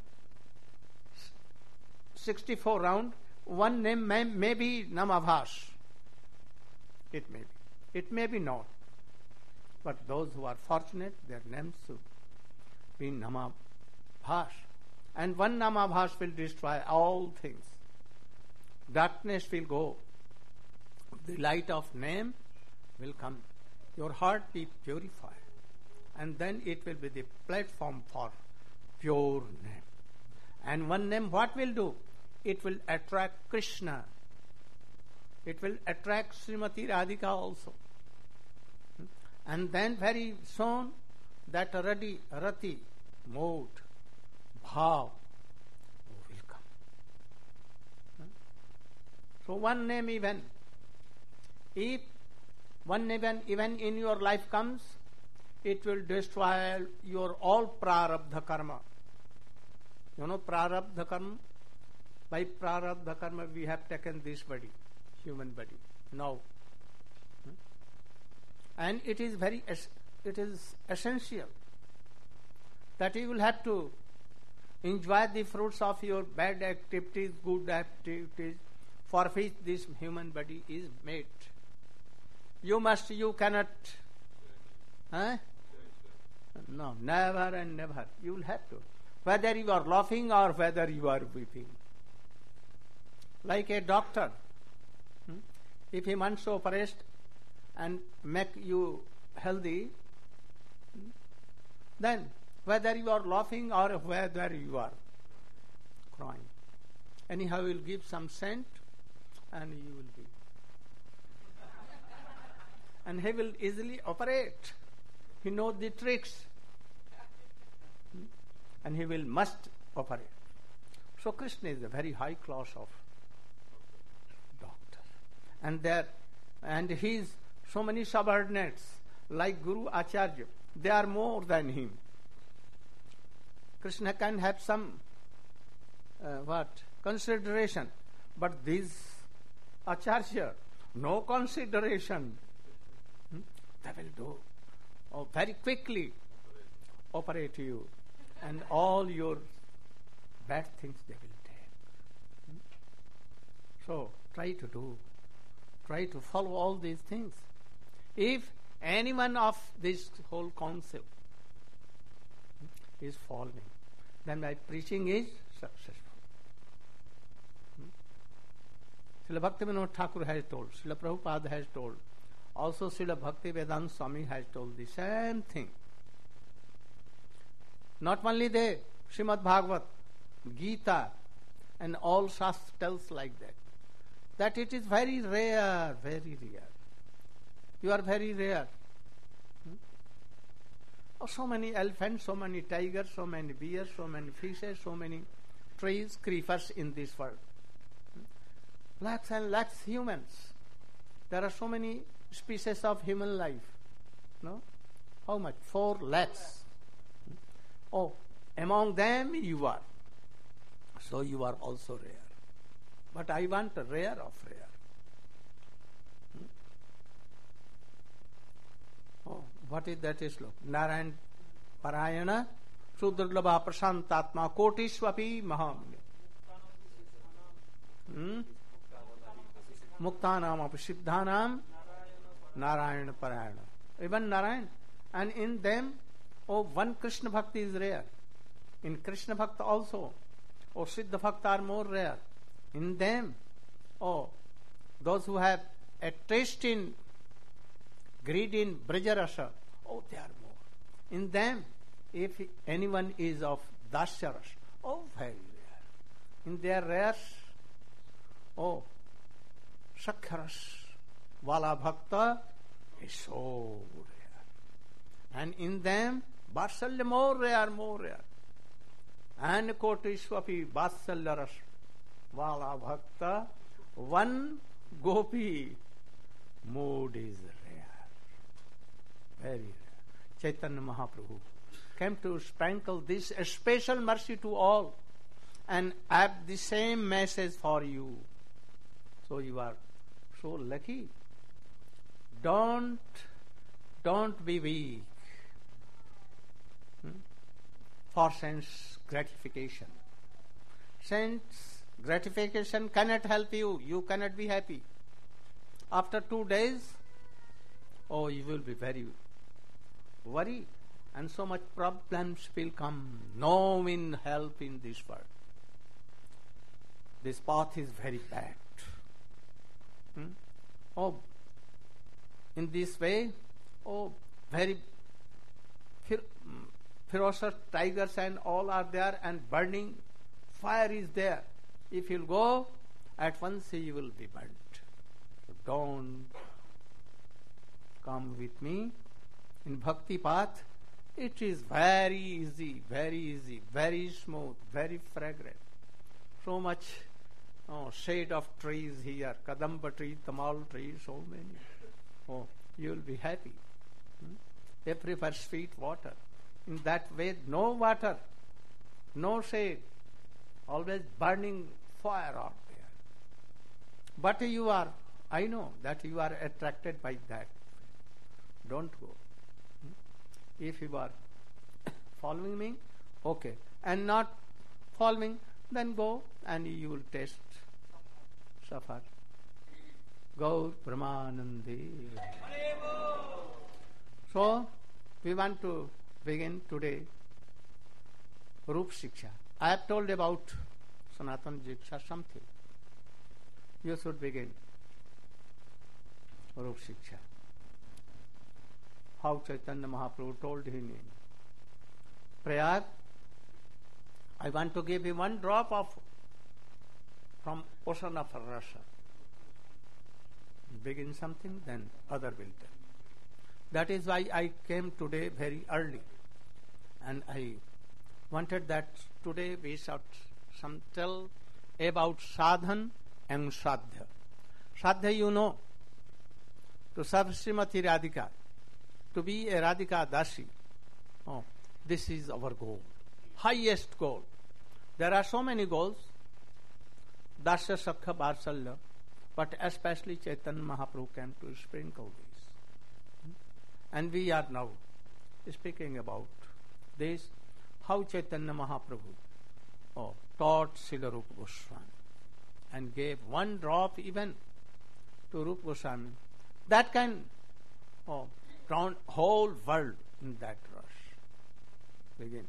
64 round, one name may be namabhas. It may be. It may be not. But those who are fortunate, their names should be namabhas. And one namabhas will destroy all things. Darkness will go. The light of name will come. Your heart be purified. and then it will be the platform for pure name. And one name what will do? It will attract Krishna. It will attract Srimati Radhika also. And then very soon that rati, mood, bhav will come. So one name even, if one name even in your life comes, it will destroy your all prarabdha karma. You know prarabdha karma? By prarabdha karma we have taken this body, human body, now. And it is essential that you will have to enjoy the fruits of your bad activities, good activities, for which this human body is made. You cannot. No, never and never. You will have to. Whether you are laughing or whether you are weeping. Like a doctor, if he wants to operate and make you healthy, then whether you are laughing or whether you are crying, anyhow he will give some scent and you will be. And he will easily operate. He knows the tricks. And he will must operate. So Krishna is a very high class of doctor. And his so many subordinates like Guru Acharya, they are more than him. Krishna can have some consideration, but this Acharya, no consideration. They will do very quickly operate you, and all your bad things they will take. So try to follow all these things. If any one of this whole concept is following, then my preaching is successful. Srila Bhaktivinoda Thakur has told, Srila Prabhupada has told, also Srila Bhaktivedanta Swami has told the same thing. Not only they, Srimad Bhagavat, Gita, and all Shastra tells like that it is very rare, very rare. You are very rare. Oh, so many elephants, so many tigers, so many bears, so many fishes, so many trees, creepers in this world. Lakhs and lakhs humans. There are so many species of human life. No? How much? 4 lakhs. Oh, among them you are. So you are also rare. But I want a rare of rare. Oh, what is that sloka? Narayan Parayana Sudurlabha Prasantatma Kotishwapi Mahamuni. Muktanam Apasiddhanam Narayana Parayana. Even Narayan. And in them, one Krishna Bhakti is rare. In Krishna Bhakti also. Siddha Bhakti are more rare. In them, those who have a taste in greed in Brajarasa, they are more. In them, if anyone is of Dasyaras, very rare. In their rares, Sakharas, Vala Bhakta is so rare. And in them, Vatsalya more rare. And Kotishwapi Vatsalya Ras, Vala Bhakta, one gopi mood is rare. Very rare. Chaitanya Mahaprabhu came to sprinkle this special mercy to all and have the same message for you. So you are so lucky. Don't be weak for sense gratification. Sense gratification cannot help you. You cannot be happy. After 2 days, you will be very worried, and so much problems will come. No help in this world. This path is very bad. In this way, very ferocious tigers and all are there, and burning fire is there. If you'll go, at once you will be burnt. So don't come with me in bhakti path. It is very easy, very smooth, very fragrant. So much shade of trees here, kadamba tree, tamal tree, so many. Oh, you will be happy. They prefer sweet water. In that way, no water, no shade, always burning fire out there. But you are, I know that you are attracted by that. Don't go. If you are following me, okay. And not following, then go and you will taste, suffer. Gaur Brahmanande. So, we want to begin today Rup Shiksha. I have told about Sanatana Shiksha something. You should begin Rup Shiksha. How Chaitanya Mahaprabhu told him in Prayag, I want to give you one drop of from ocean of rasa. Begin something, then other will tell. That is why I came today very early, and I wanted that today we should tell about sadhan and sadhya. Sadhya, you know, to serve Srimati Radhika, to be a Radhika Dasi. Oh, this is our goal, highest goal. There are so many goals, Dasya Sakha Varsalya, but especially Chaitanya Mahaprabhu came to sprinkle these. And we are now speaking about this, how Chaitanya Mahaprabhu taught Srila Rupa Goswami and gave one drop even to Rupa Goswami. That can drown whole world in that rush. Begin.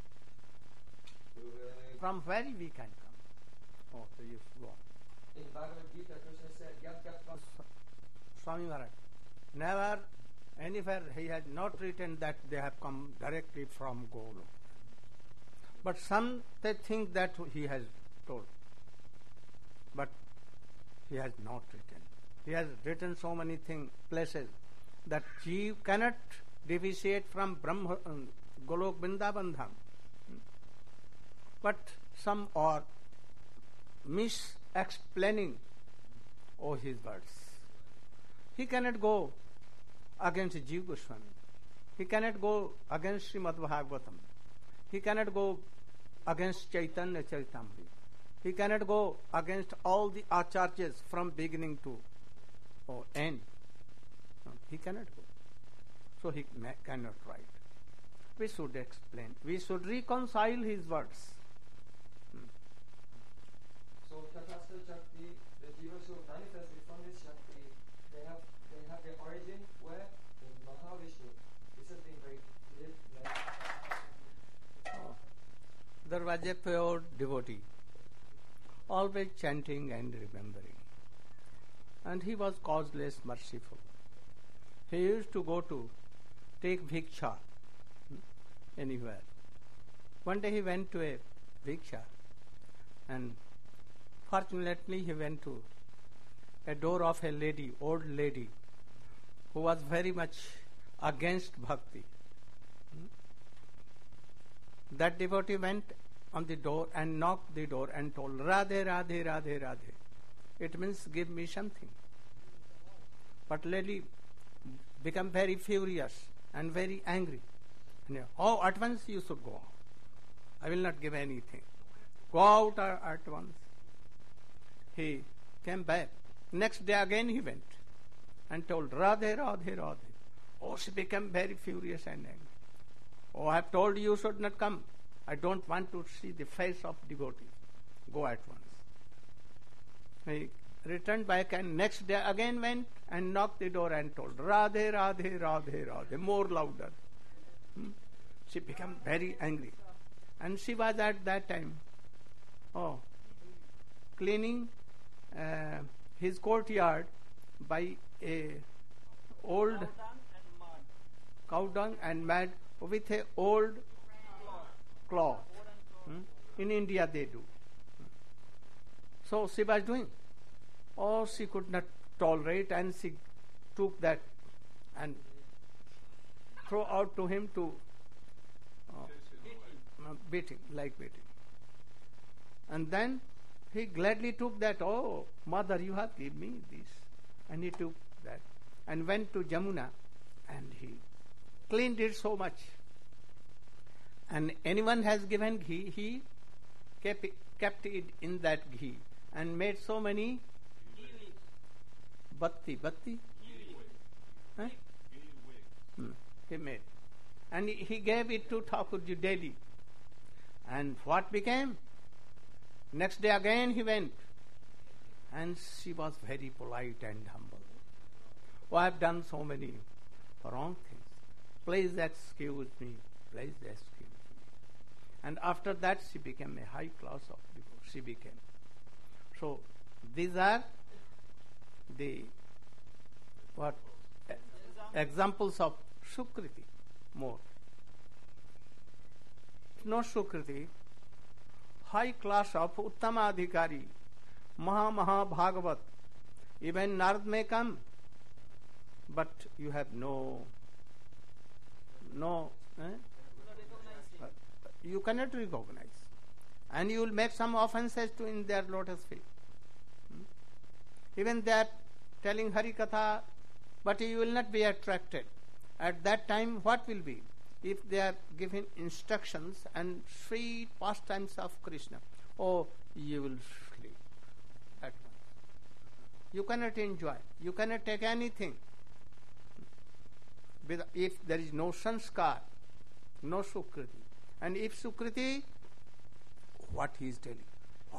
From where we can come? So you go on. In Bhagavad Gita, Krishna said, Yat Gat Swami Maharaj, never anywhere he has not written that they have come directly from Goloka. But some they think that he has told. But he has not written. He has written so many places that Jeev cannot deviate from Brahma, Golok Vrindavan Dham. But some are mis-explaining his words. He cannot go against Jeev Goswami. He cannot go against Srimad Bhagavatam. He cannot go against Chaitanya Charitamrita. He cannot go against all the acharyas from beginning to end. No, he cannot go. So he cannot write. We should explain. We should reconcile his words. So Tatastha Shakti, the Jivas who manifested from this Shakti, they have their origin where? In Mahavishnu. This has been very clear. There was a pure devotee, always chanting and remembering. And he was causeless merciful. He used to go to take bhiksha anywhere. One day he went to a bhiksha, and fortunately he went to a door of a lady, old lady, who was very much against bhakti. That devotee went on the door and knocked the door and told, Radhe, Radhe, Radhe, Radhe. It means give me something. But lady became very furious and very angry. And, at once you should go out. I will not give anything. Go out at once. He came back. Next day again he went and told, Radhe, Radhe, Radhe. She became very furious and angry. I have told you should not come. I don't want to see the face of devotee. Go at once. He returned back and next day again went and knocked the door and told, Radhe, Radhe, Radhe, Radhe, more louder. She became very angry. And she was at that time cleaning his courtyard by a old cow dung and mud with a old cloth. In India they do. So she was doing. Oh, she could not tolerate, and she took that and throw out to him to beating, like beating. And then he gladly took that. Oh, mother, you have given me this. And he took that and went to Jamuna, and he cleaned it so much. And anyone has given ghee, he kept it in that ghee and made so many batti. Huh? He made. And he gave it to Thakurji daily. And what became? Next day again he went. And she was very polite and humble. Oh, I have done so many wrong things. Please excuse me. Please excuse me. And after that she became a high class of people. She became. So these are the examples of Sukriti more. No Sukriti, high class of Uttama Adhikari, Maha Bhagavat. Even Narad may come, but you have no, you cannot recognize. And you will make some offenses to in their lotus feet. Even they are telling Hari Katha, but you will not be attracted. At that time, what will be? If they are giving instructions and sweet pastimes of Krishna, oh, you will sleep at once. You cannot enjoy. You cannot take anything. If there is no sanskar, no Sukriti. And if Sukriti, what he is telling?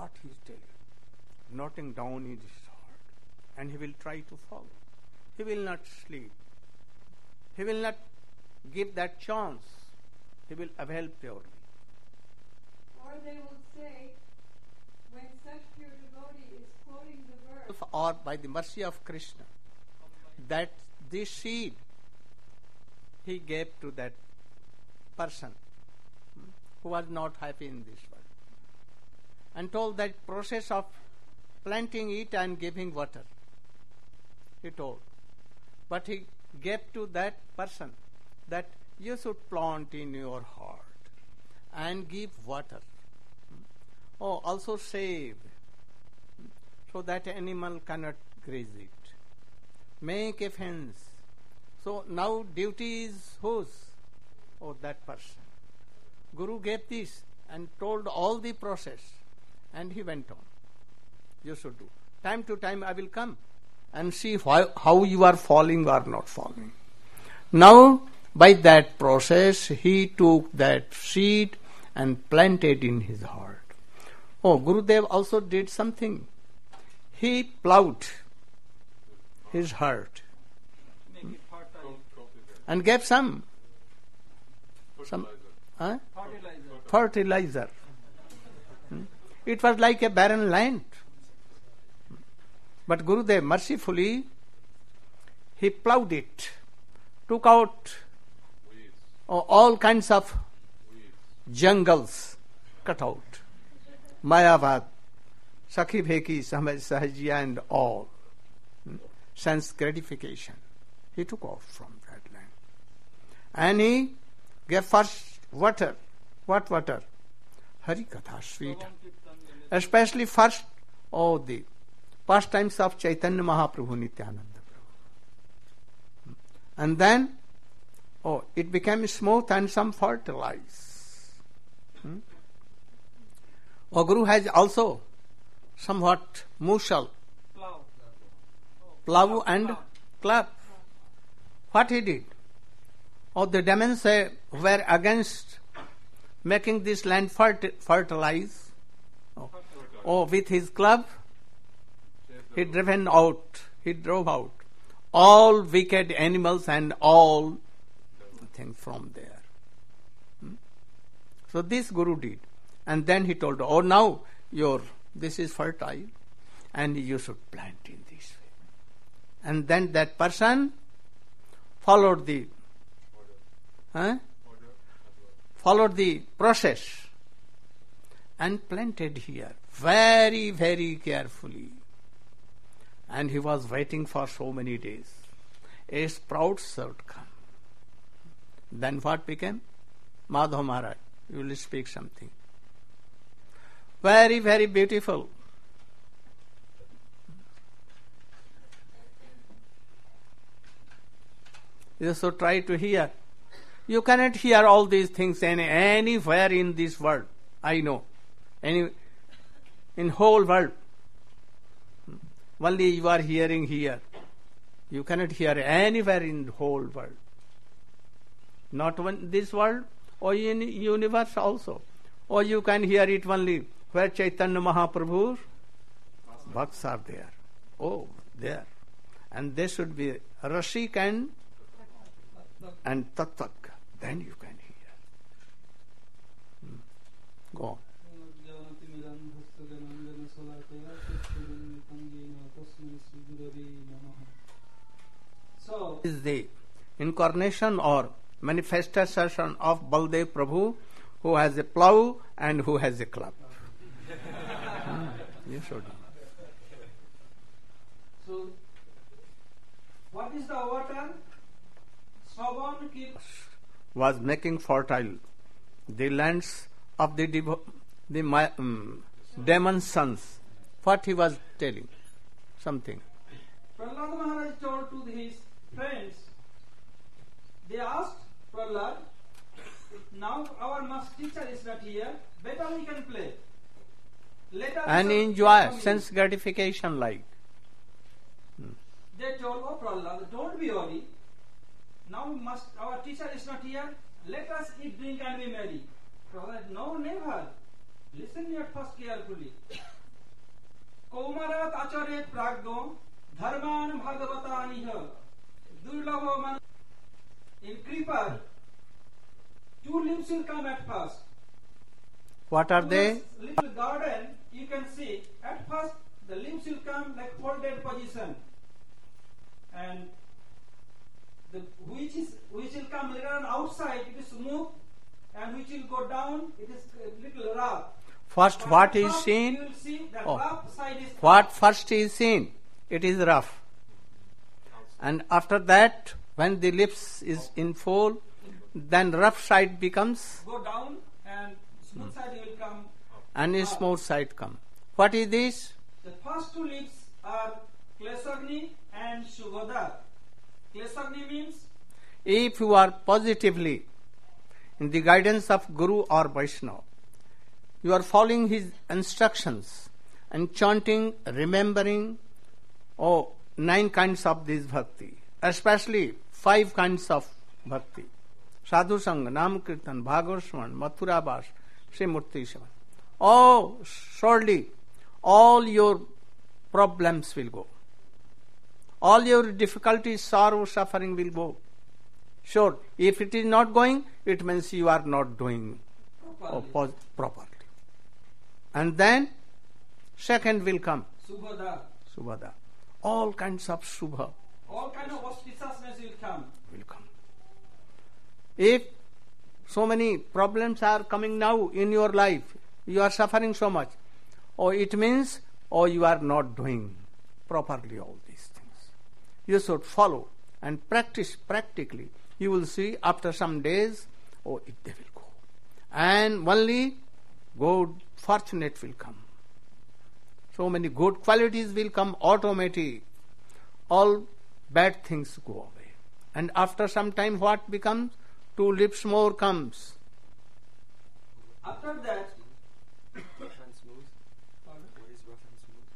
Noting down in his heart. And he will try to follow. He will not sleep. He will not give that chance. He will avail purely. Or they will say, when such pure devotee is quoting the verse, Or by the mercy of Krishna, that this seed he gave to that person who was not happy in this world, and told that process of planting it and giving water. He told. But he gave to that person that you should plant in your heart and give water. Oh, also save, so that animal cannot graze it. Make a fence. So now duty is whose? Oh, that person. Guru gave this and told all the process, and he went on. You should do. Time to time I will come and see how you are falling or not falling. Now, by that process, he took that seed and planted in his heart. Oh, Gurudev also did something. He plowed his heart Make it fertile. and gave some fertilizer. It was like a barren land. But Gurudev mercifully, he plowed it, took out all kinds of jungles, cut out. Mayavad, Sakhi Bheki, Sahajiya and all. Sense gratification. He took off from that land. And he gave first water. What water? Hari Katha, sweet. Especially first, the pastimes of Chaitanya Mahaprabhu, Nityananda Prabhu. And then, it became smooth and some fertilized. Guru has also somewhat mushal, plow and clap. What he did? The demons were against making this land fertilize. With his club, he drove out all wicked animals and all things from there. So this Guru did. And then he told, now this is fertile and you should plant in this way. And then that person followed the followed the process and planted here very, very carefully. And he was waiting for so many days. A sprout should come. Then what became? Madhav Maharaj, you will speak something. Very, very beautiful. You should try to hear. You cannot hear all these things anywhere in this world. I know. In whole world. Only you are hearing here. You cannot hear anywhere in the whole world. Not in this world or in universe also. Or you can hear it only where Chaitanya Mahaprabhu's bhakts are there. Oh, there. And they should be Rasik and Tattva. Then you can hear. Go on. So, Is the incarnation or manifestation of Baldev Prabhu, who has a plough and who has a club. You should know. so what is the water? Shravan Kirtan. Was making fertile the lands of the demon sons. What he was telling? Something. Prahlad Maharaj told to his friends, they asked Prahlad, now our master teacher is not here, better we can play. Let us And serve enjoy family." sense gratification like. They told, oh Prahlad, don't be worried. Now our teacher is not here, let us eat, drink and be merry. Prahlad, no, never. Listen at first carefully. Kaumarat acharet pragno dharman bhagavataniha durlabha man. In creeper, 2 leaves will come at first. What are In they? this little garden, you can see at first the leaves will come like folded position, and which will come later on outside, it is smooth, and which will go down, it is a little rough. First, But what at is first seen? You will see that Oh. rough side is What first is seen? It is rough. And after that, when the lips is in full, then rough side becomes go down and smooth side will come. and a smooth side come. What is this? The first 2 leaves are Klesagni and Shubhada. Klesagni means If you are positively in the guidance of Guru or Vaishnava, you are following his instructions and chanting, remembering, 9 kinds of this bhakti, especially 5 kinds of bhakti. Sadhu Sangha, Nam Kirtan, Bhagavad Shravan, Mathura Vas, Sri Murti Shavan. Oh, surely all your problems will go. All your difficulties, sorrow, suffering will go. Sure, if it is not going, it means you are not doing properly. And then, second will come, Shubhada. Subhada. All kinds of Subha All kind of auspiciousness will come. will come. If so many problems are coming now in your life, you are suffering so much, it means, you are not doing properly all these things. You should follow and practice practically. You will see after some days, they will go. And only good fortunate will come. So many good qualities will come automatically. All bad things go away. And after some time, what becomes? 2 lips more comes. After that, Rough and smooth. pardon? What is rough and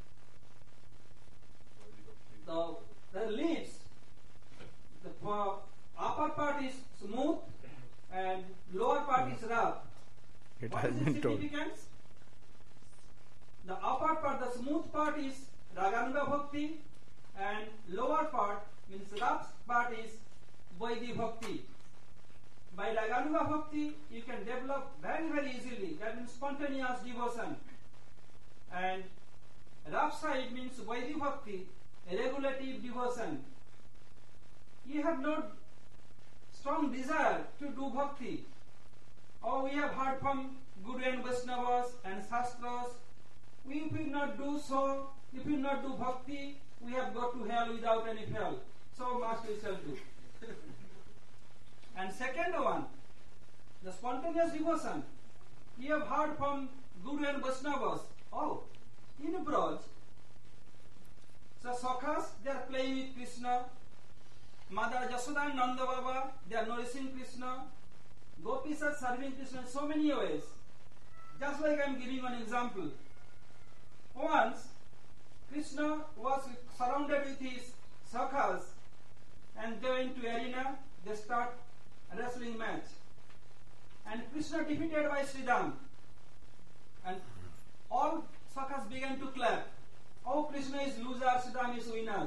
smooth? The leaves, the upper part is smooth and lower part is rough. It What has is the been told. significance? The upper part, the smooth part is Raganuga Bhakti, and lower part means rough part is Vaidhi Bhakti. By Raganuga Bhakti, you can develop very, very easily. That means spontaneous devotion. And rough side means Vaidhi Bhakti, regulative devotion. You have no strong desire to do bhakti. Oh, we have heard from Guru and Vaishnavas and Shastras. If we not do so, if we not do bhakti, we have got to hell without any hell. So must we shall do. And second one, the spontaneous devotion. We have heard from Guru and Vaishnavas. Oh, in Braj, so Sakhas, they are playing with Krishna. Mother Jasoda and Nanda Baba, they are nourishing Krishna. Gopis are serving Krishna in so many ways. Just like I am giving an example. Once, Krishna was surrounded with his Sakhas and they went to arena, they start a wrestling match. And Krishna defeated by Sridham. And all Sakhas began to clap. Oh, Krishna is loser, Sridham is winner.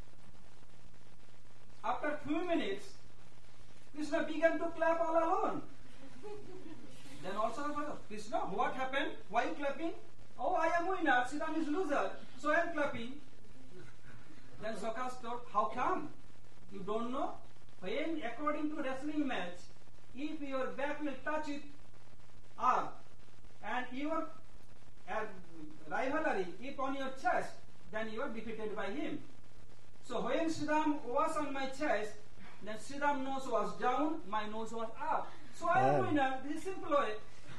After few minutes, Krishna began to clap all alone. Then also, Krishna, what happened? Why clapping? Oh, I am winner, Sridham is loser, so I am clapping. Then Sakhas thought, how come? You don't know? When according to wrestling match, if your back will touch it up and your rivalry if on your chest, then you are defeated by him. So when Sridham was on my chest, then Sridham nose was down, my nose was up. So I am winner. This is simple way.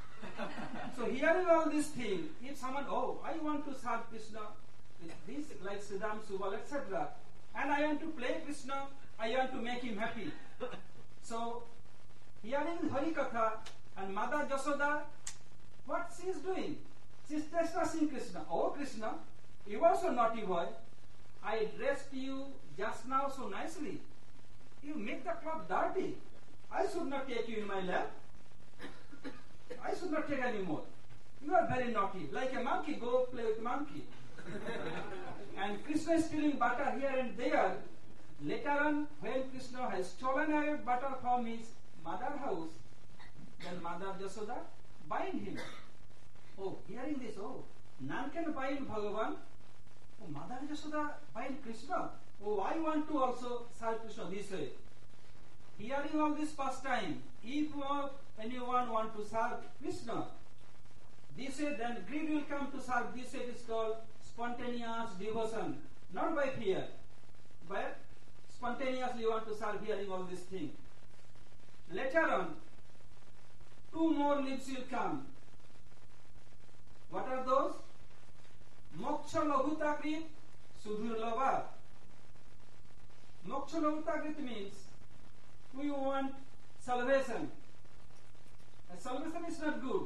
So hearing all these things, if someone, oh, I want to serve Krishna with this like Sridham, Subal, etc. And I want to play Krishna, I want to make him happy. So hearing Hari Katha and Mother Jasoda, what she is doing? She is trespassing Krishna. Oh Krishna, you are so naughty boy. I dressed you just now so nicely. You make the cloth dirty. I should not take you in my lap. I should not take any more. You are very naughty. Like a monkey, go play with monkey. And Krishna is stealing butter here and there. Later on, when Krishna has stolen away butter from his mother's house, then Mother Jasoda bind him. Oh, hearing this, oh, none can bind Bhagavan. Oh, Mother Jasoda bind Krishna. Oh, I want to also serve Krishna this way. Hearing all this pastime, if anyone want to serve Krishna, this way, then greed will come to serve. This way it is called spontaneous devotion, not by fear, but spontaneously want to serve hearing all these things. Later on, two more leaves will come. What are those? Moksha Lahutakrit Sudhurlava. Moksha Lahutakrit means we want salvation. And salvation is not good.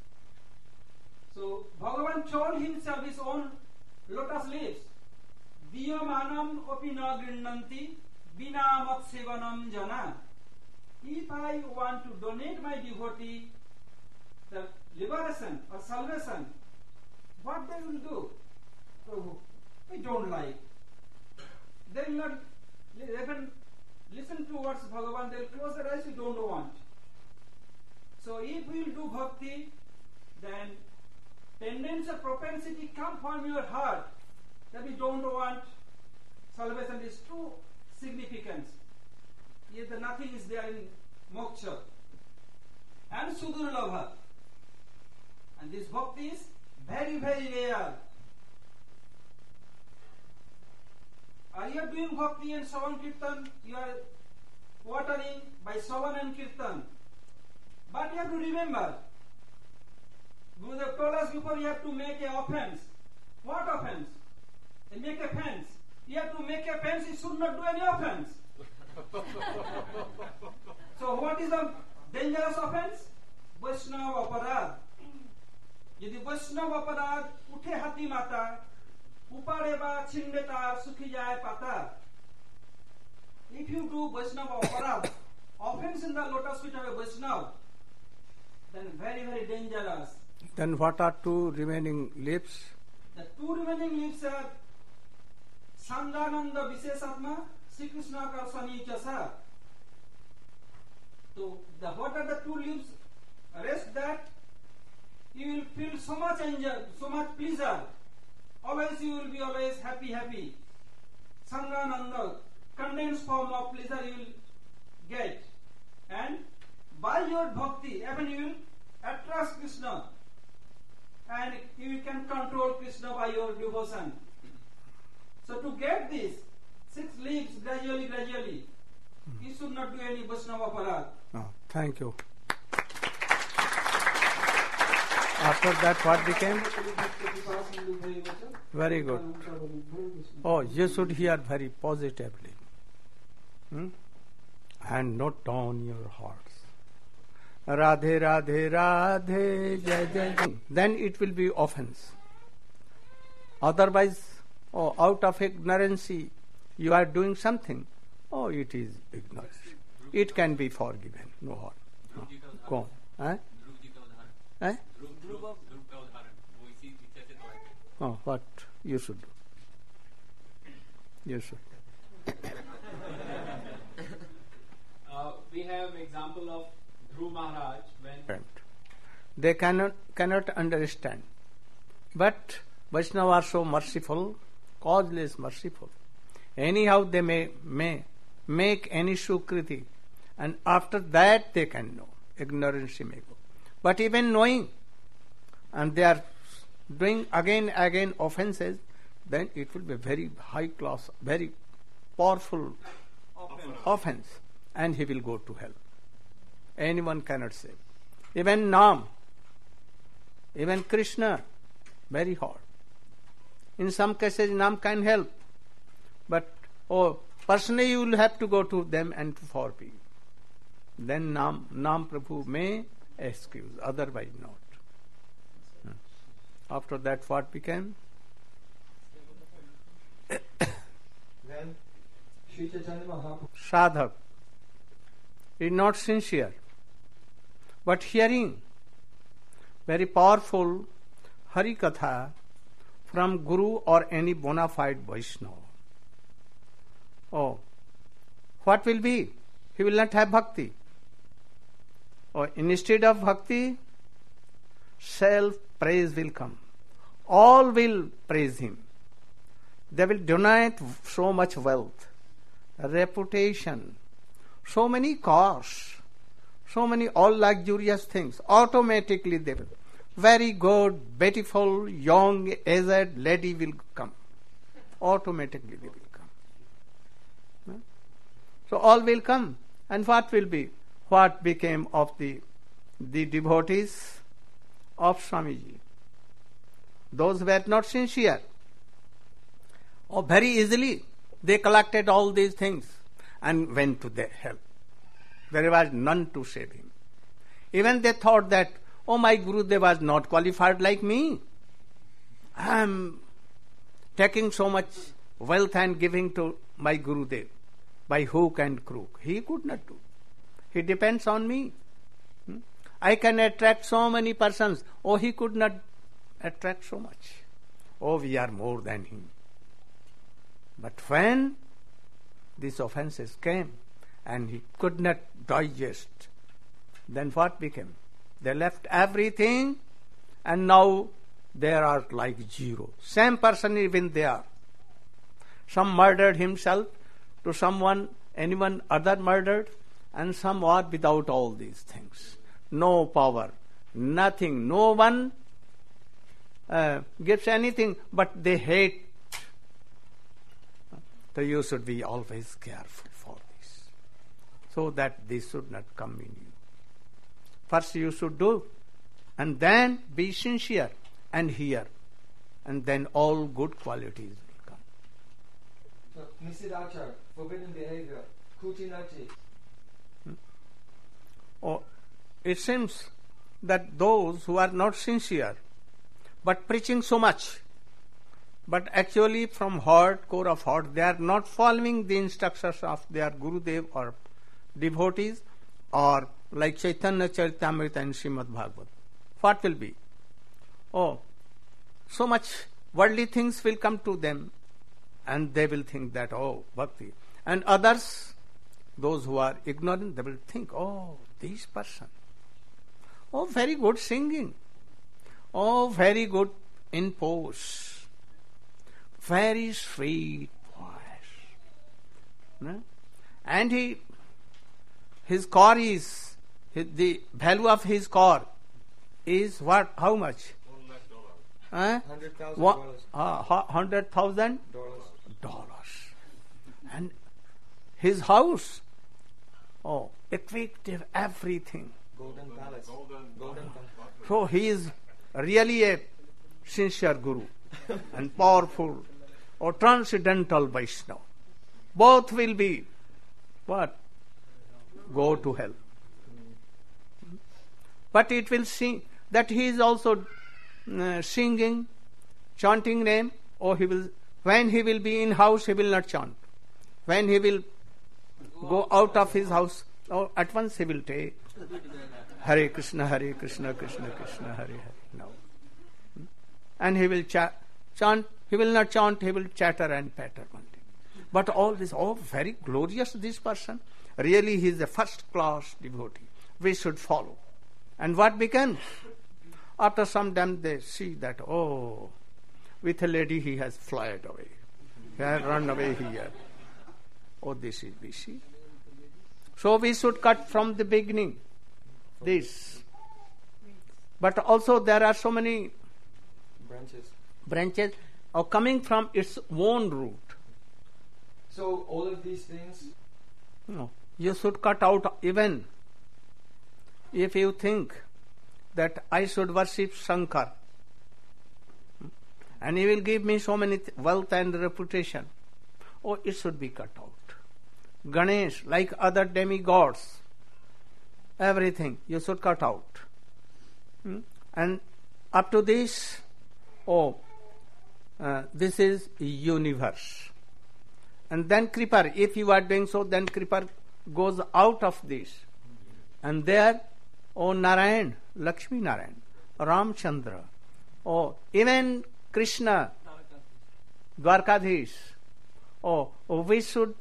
So Bhagavan told himself his own lotus leaves. Diyamanam opina grinnanti binamat sevanam jana. If I want to donate my devotee the liberation or salvation, what they will do? Prabhu, we don't like. They will not even listen towards Bhagavan, they will close their eyes, we don't want. So if we will do bhakti, then tendency or propensity come from your heart that we don't want salvation is too significant. Yet nothing is there in moksha. And Sudurlabha. And this bhakti is very, very rare. Are you doing bhakti and Savan Kirtan? You are watering by Savan and Kirtan. But you have to remember, Gurudev told us before you have to make an offense. What offense? Make a fence. You have to make a fence, you should not do any offense. So what is the dangerous offense? Vaishnava aparad. यदि वैष्णव अपराध उठे हाथी माता उपाड़े बा छिंडे तार सुखी जाए पाता. If you do Vaishnava aparad, offense in the lotus feet of a Vaishnava, then very, very dangerous. Then what are two remaining leaves? The two remaining leaves are Sangananda Vishesatma, Sri Krishna Karsani Chasa. So what are the two leaves? Rest that you will feel so much enjoy, so much pleasure. Always you will be always happy. Sangananda, condensed form of pleasure you will get. And by your bhakti, even you will attract Krishna, and you can control Krishna by your devotion. So to get this 6 leaves gradually, you should not do any Vaishnava aparad. Oh, thank you. After that, what became? Very good. Oh, you should hear very positively. And note down your hearts. Radhe, Radhe, Radhe, Jai, Jai. Then it will be offense. Otherwise, out of ignorance, you are doing something. Oh, it is ignorance. It can be forgiven. No harm. No. Go on. Eh? Oh, what you should do? You should. We have example of Dhruv Maharaj when They cannot understand. But Vaishnava are so merciful, causeless merciful. Anyhow, they may make any sukriti, and after that they can know. Ignorance may go. But even knowing, and they are doing again offenses, then it will be very high class, very powerful offense, and he will go to hell. Anyone cannot save. Even Nam, even Krishna, very hard. In some cases, Nam can help, but personally you will have to go to them and to forbid. Then Nam Prabhu may excuse, otherwise not. After that, what became? Then Sri Chaitanya Mahaprabhu Sadhak is not sincere, but hearing very powerful Hari Katha from Guru or any bona fide Vaishnava. What will be? He will not have bhakti. Instead of bhakti, self-praise will come. All will praise him. They will donate so much wealth, reputation, so many cars, so many all luxurious things. Automatically they will. Very good, beautiful, young, aged lady will come. Automatically they will come. So all will come. And what will be? What became of the devotees of Swamiji? Those who were not sincere. Very easily they collected all these things and went to their hell. There was none to save him. Even they thought that, my Gurudev was not qualified like me. I am taking so much wealth and giving to my Gurudev by hook and crook. He could not do. He depends on me. I can attract so many persons. He could not attract so much. We are more than him. But when these offenses came and he could not digest, then what became? They left everything and now they are like zero. Same person even they are. Some murdered himself, to someone, anyone other murdered, and some are without all these things. No power, nothing, no one gives anything, but they hate. So you should be always careful for this, so that this should not come in you. First you should do, and then be sincere and hear, and then all good qualities will come. So, Nisidachar, forbidden behavior, Kutinachi. It seems that those who are not sincere, but preaching so much, but actually from core of heart, they are not following the instructions of their Gurudev or devotees, or like Chaitanya Charitamrita and Srimad Bhagavad. What will be? So much worldly things will come to them, and they will think that, bhakti. And others, those who are ignorant, they will think, this person. Very good singing. Very good in pose. Very sweet voice. And his car is The value of his car is what? How much? $100,000. $100,000. And his house, equipped with everything. Golden palace. Golden palace. So he is really a sincere guru and powerful or transcendental Vaishnava. Both will be what? Go to hell. But it will seem that he is also singing, chanting name, or when he will be in house, he will not chant. When he will go out of his house, at once he will take Hare Krishna, Krishna Krishna, Hare Hare. No. And he will chant, he will not chant, he will chatter and patter one day. But all this, very glorious this person. Really he is a first class devotee. We should follow. And what becomes? After some time they see that, with a lady he has fled away. He has run away here. This is we see. So we should cut from the beginning this. But also there are so many branches coming from its own root. So all of these things... No, you should cut out. Even if you think that I should worship Shankar and he will give me so many wealth and reputation, it should be cut out. Ganesh, like other demigods, everything you should cut out. And up to this, this is universe. And then Kripa, if you are doing so, then Kripa goes out of this. And there, Narayan, Lakshmi Narayan, Ramchandra, even Krishna, Dwarkadhish, we should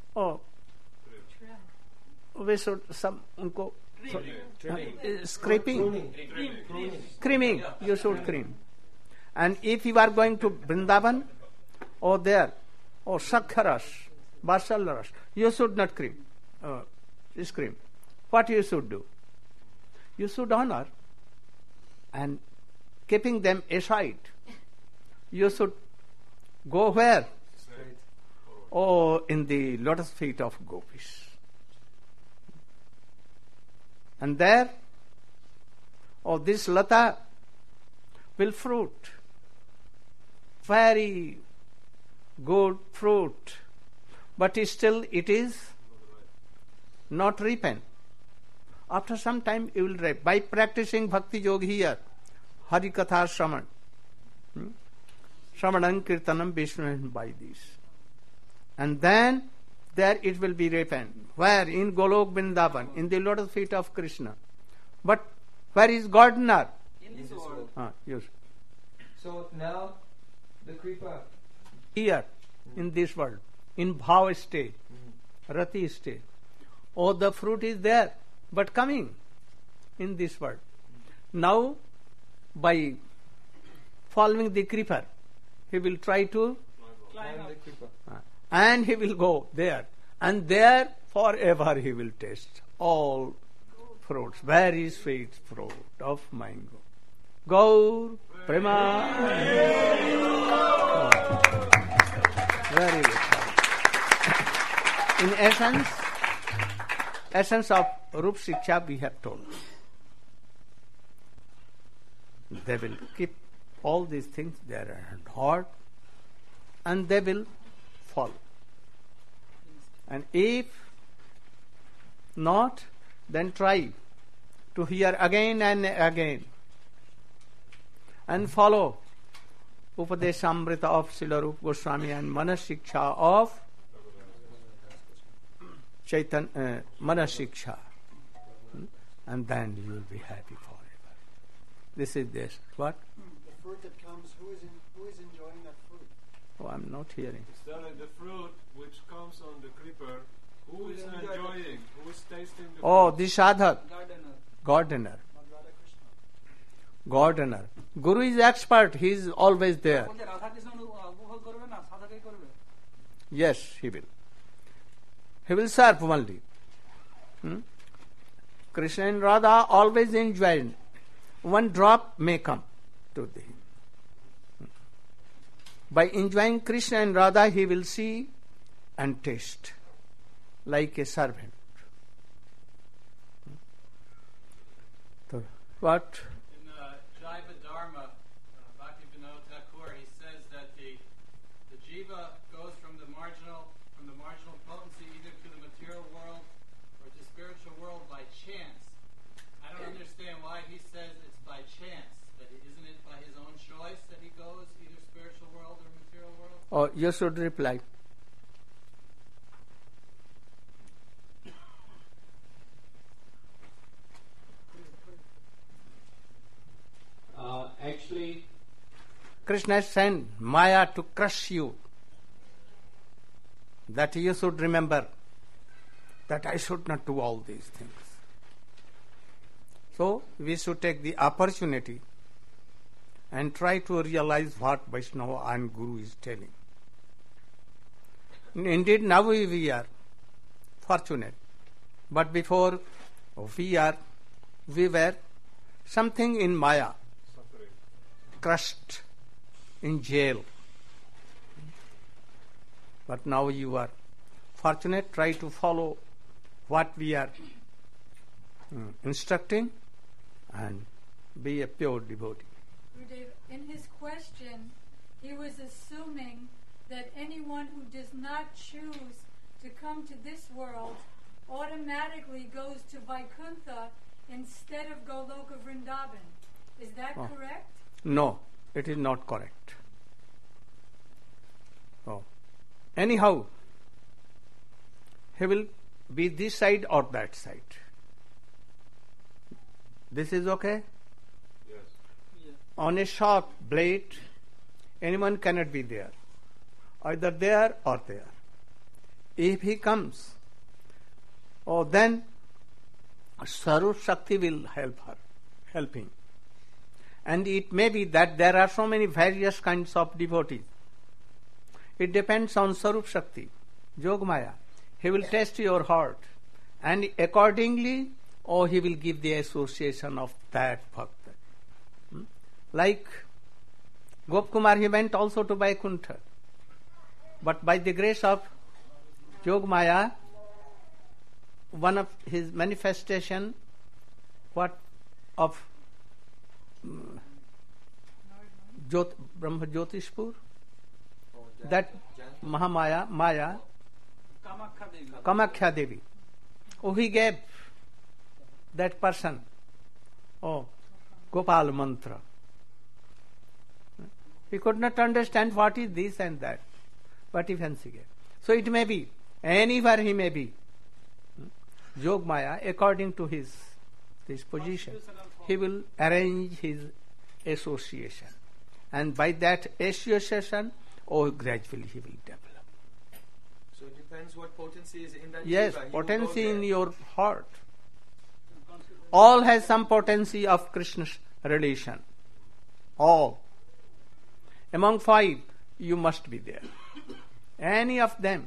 some unko scraping, creaming, you should cream. And if you are going to Vrindavan, there, Sakkharas, Basalaras, you should not cream. Cream. What you should do? You should honor, and keeping them aside, you should go where? In the lotus feet of gopis. And there, this lata will fruit. Very good fruit. But still it is not ripen. After some time you will ripen. By practicing Bhakti Yoga here, Hari Katha Shraman, Shramanam Kirtanam Vishnu, by this. And then there it will be ripened. Where? In Golok Vrindavan, in the lotus feet of Krishna. But where is gardener? In this world. Yes. So now the Kripa. Here, in this world, in Bhav state, Rati state. The fruit is there, but coming in this world. Now, by following the Kripa, he will try to Climb the Kripa. and he will go there. And there forever he will taste all fruits, very sweet fruit of mango. Gaur Prema. Very good. In essence of Rup Shiksha we have told. They will keep all these things there at heart and they will follow. And if not, then try to hear again and again and follow Upadeshamrita of Srila Rupa Goswami and Manas Shiksha of Manas Shiksha, and then you will be happy forever. This is this. What? The fruit that comes, who is enjoying that fruit? I'm not hearing. The fruit which comes on the creeper, who is enjoying, who is tasting the The sadhak, gardener. Gardener. Guru is expert, he is always there. Yes, he will. He will serve only. Krishna and Radha always enjoy. One drop may come to him. By enjoying Krishna and Radha, he will see and taste like a servant. So, what? In Jaiva Dharma, Bhaktivinoda Thakur, he says that the jiva goes from the marginal potency either to the material world or to spiritual world by chance. I don't understand why he says it's by chance. That isn't it by his own choice that he goes either spiritual world or material world? Oh, you should reply. Actually, Krishna sent Maya to crush you. That you should remember that I should not do all these things. So we should take the opportunity and try to realize what Vaishnava and Guru is telling. Indeed, now we are fortunate. But before we were something in Maya, crushed in jail. But now you are fortunate. Try to follow what we are instructing and be a pure devotee. Gurudev, in his question, he was assuming that anyone who does not choose to come to this world automatically goes to Vaikuntha instead of Goloka Vrindavan. Is that correct? No, it is not correct. Oh. Anyhow, he will be this side or that side. This is okay? Yes. On a sharp blade, anyone cannot be there. Either there or there. If he comes, then Sarup Shakti will help him. And it may be that there are so many various kinds of devotees. It depends on Sarup Shakti, Yogamaya. He will test your heart, and accordingly, he will give the association of that bhakta. Like Gopkumar, he went also to Vaikuntha. But by the grace of Yogamaya, one of his manifestation, of Brahma Jyotishpur, that Maya, Kamakhya Devi. He gave that person, Gopal Mantra. He could not understand what is this and that, but he fancy gave. So it may be, anywhere he may be, Yogamaya, according to his position, he will arrange his association. And by that association, gradually he will develop. So it depends what potency is in that Yes, jiva. potency in your heart. All has some potency of Krishna's relation. All. Among 5, you must be there. Any of them,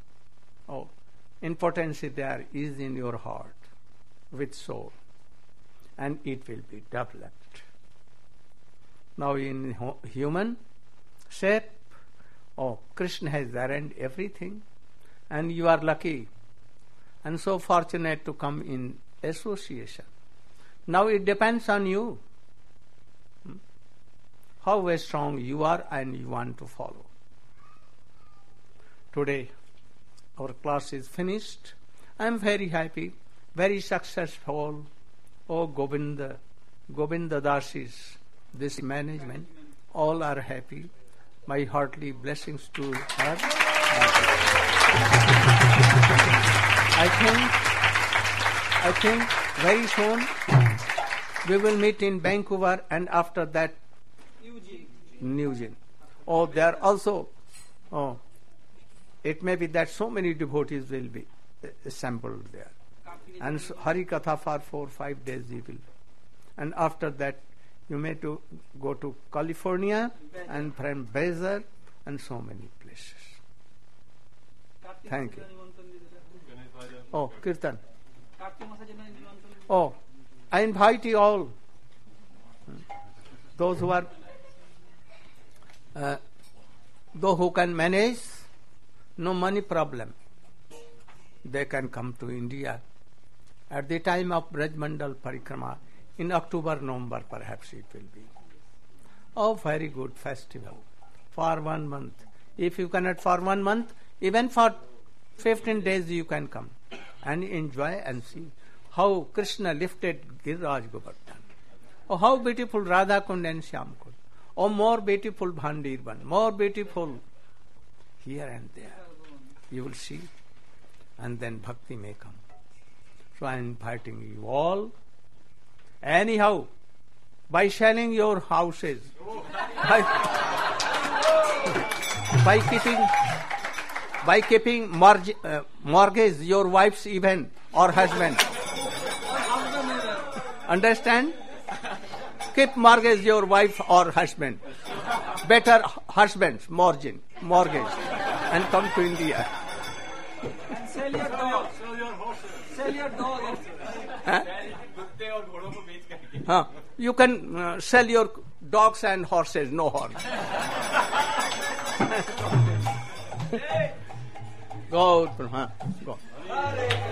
in potency there is in your heart with soul. And it will be developed. Now in human shape, Krishna has arranged everything, and you are lucky and so fortunate to come in association. Now it depends on you how strong you are and you want to follow. Today our class is finished. I am very happy, very successful. Govinda Dasis, this management, all are happy. My heartily blessings to her. I think very soon we will meet in Vancouver, and after that Eugene. There also, it may be that so many devotees will be assembled there. And so Hari Katha for 4-5 days we will. And after that, you may go to California and from Bezer and so many places. Thank you. Kirtan. Kartik মাসের জন্য নিমন্ত্রণ Oh, I invite you all, those who can manage, no money problem, they can come to India at the time of Braj Mandal Parikrama in October, November perhaps it will be. Oh, very good festival for 1 month. If you cannot for 1 month, even for 15 days you can come and enjoy and see how Krishna lifted Giriraj Govardhan. Oh, how beautiful Radha Kund and Shyam Kund. Oh, more beautiful Bhandirban, more beautiful here and there. You will see. And then bhakti may come. So I am inviting you all. Anyhow, by selling your houses, by keeping mortgage your wife's even or husband. Understand? Keep mortgage your wife or husband. Better husband's mortgage and come to India. and sell your dog. Sell your dog. Huh? You can sell your dogs and horses, no horse. Go.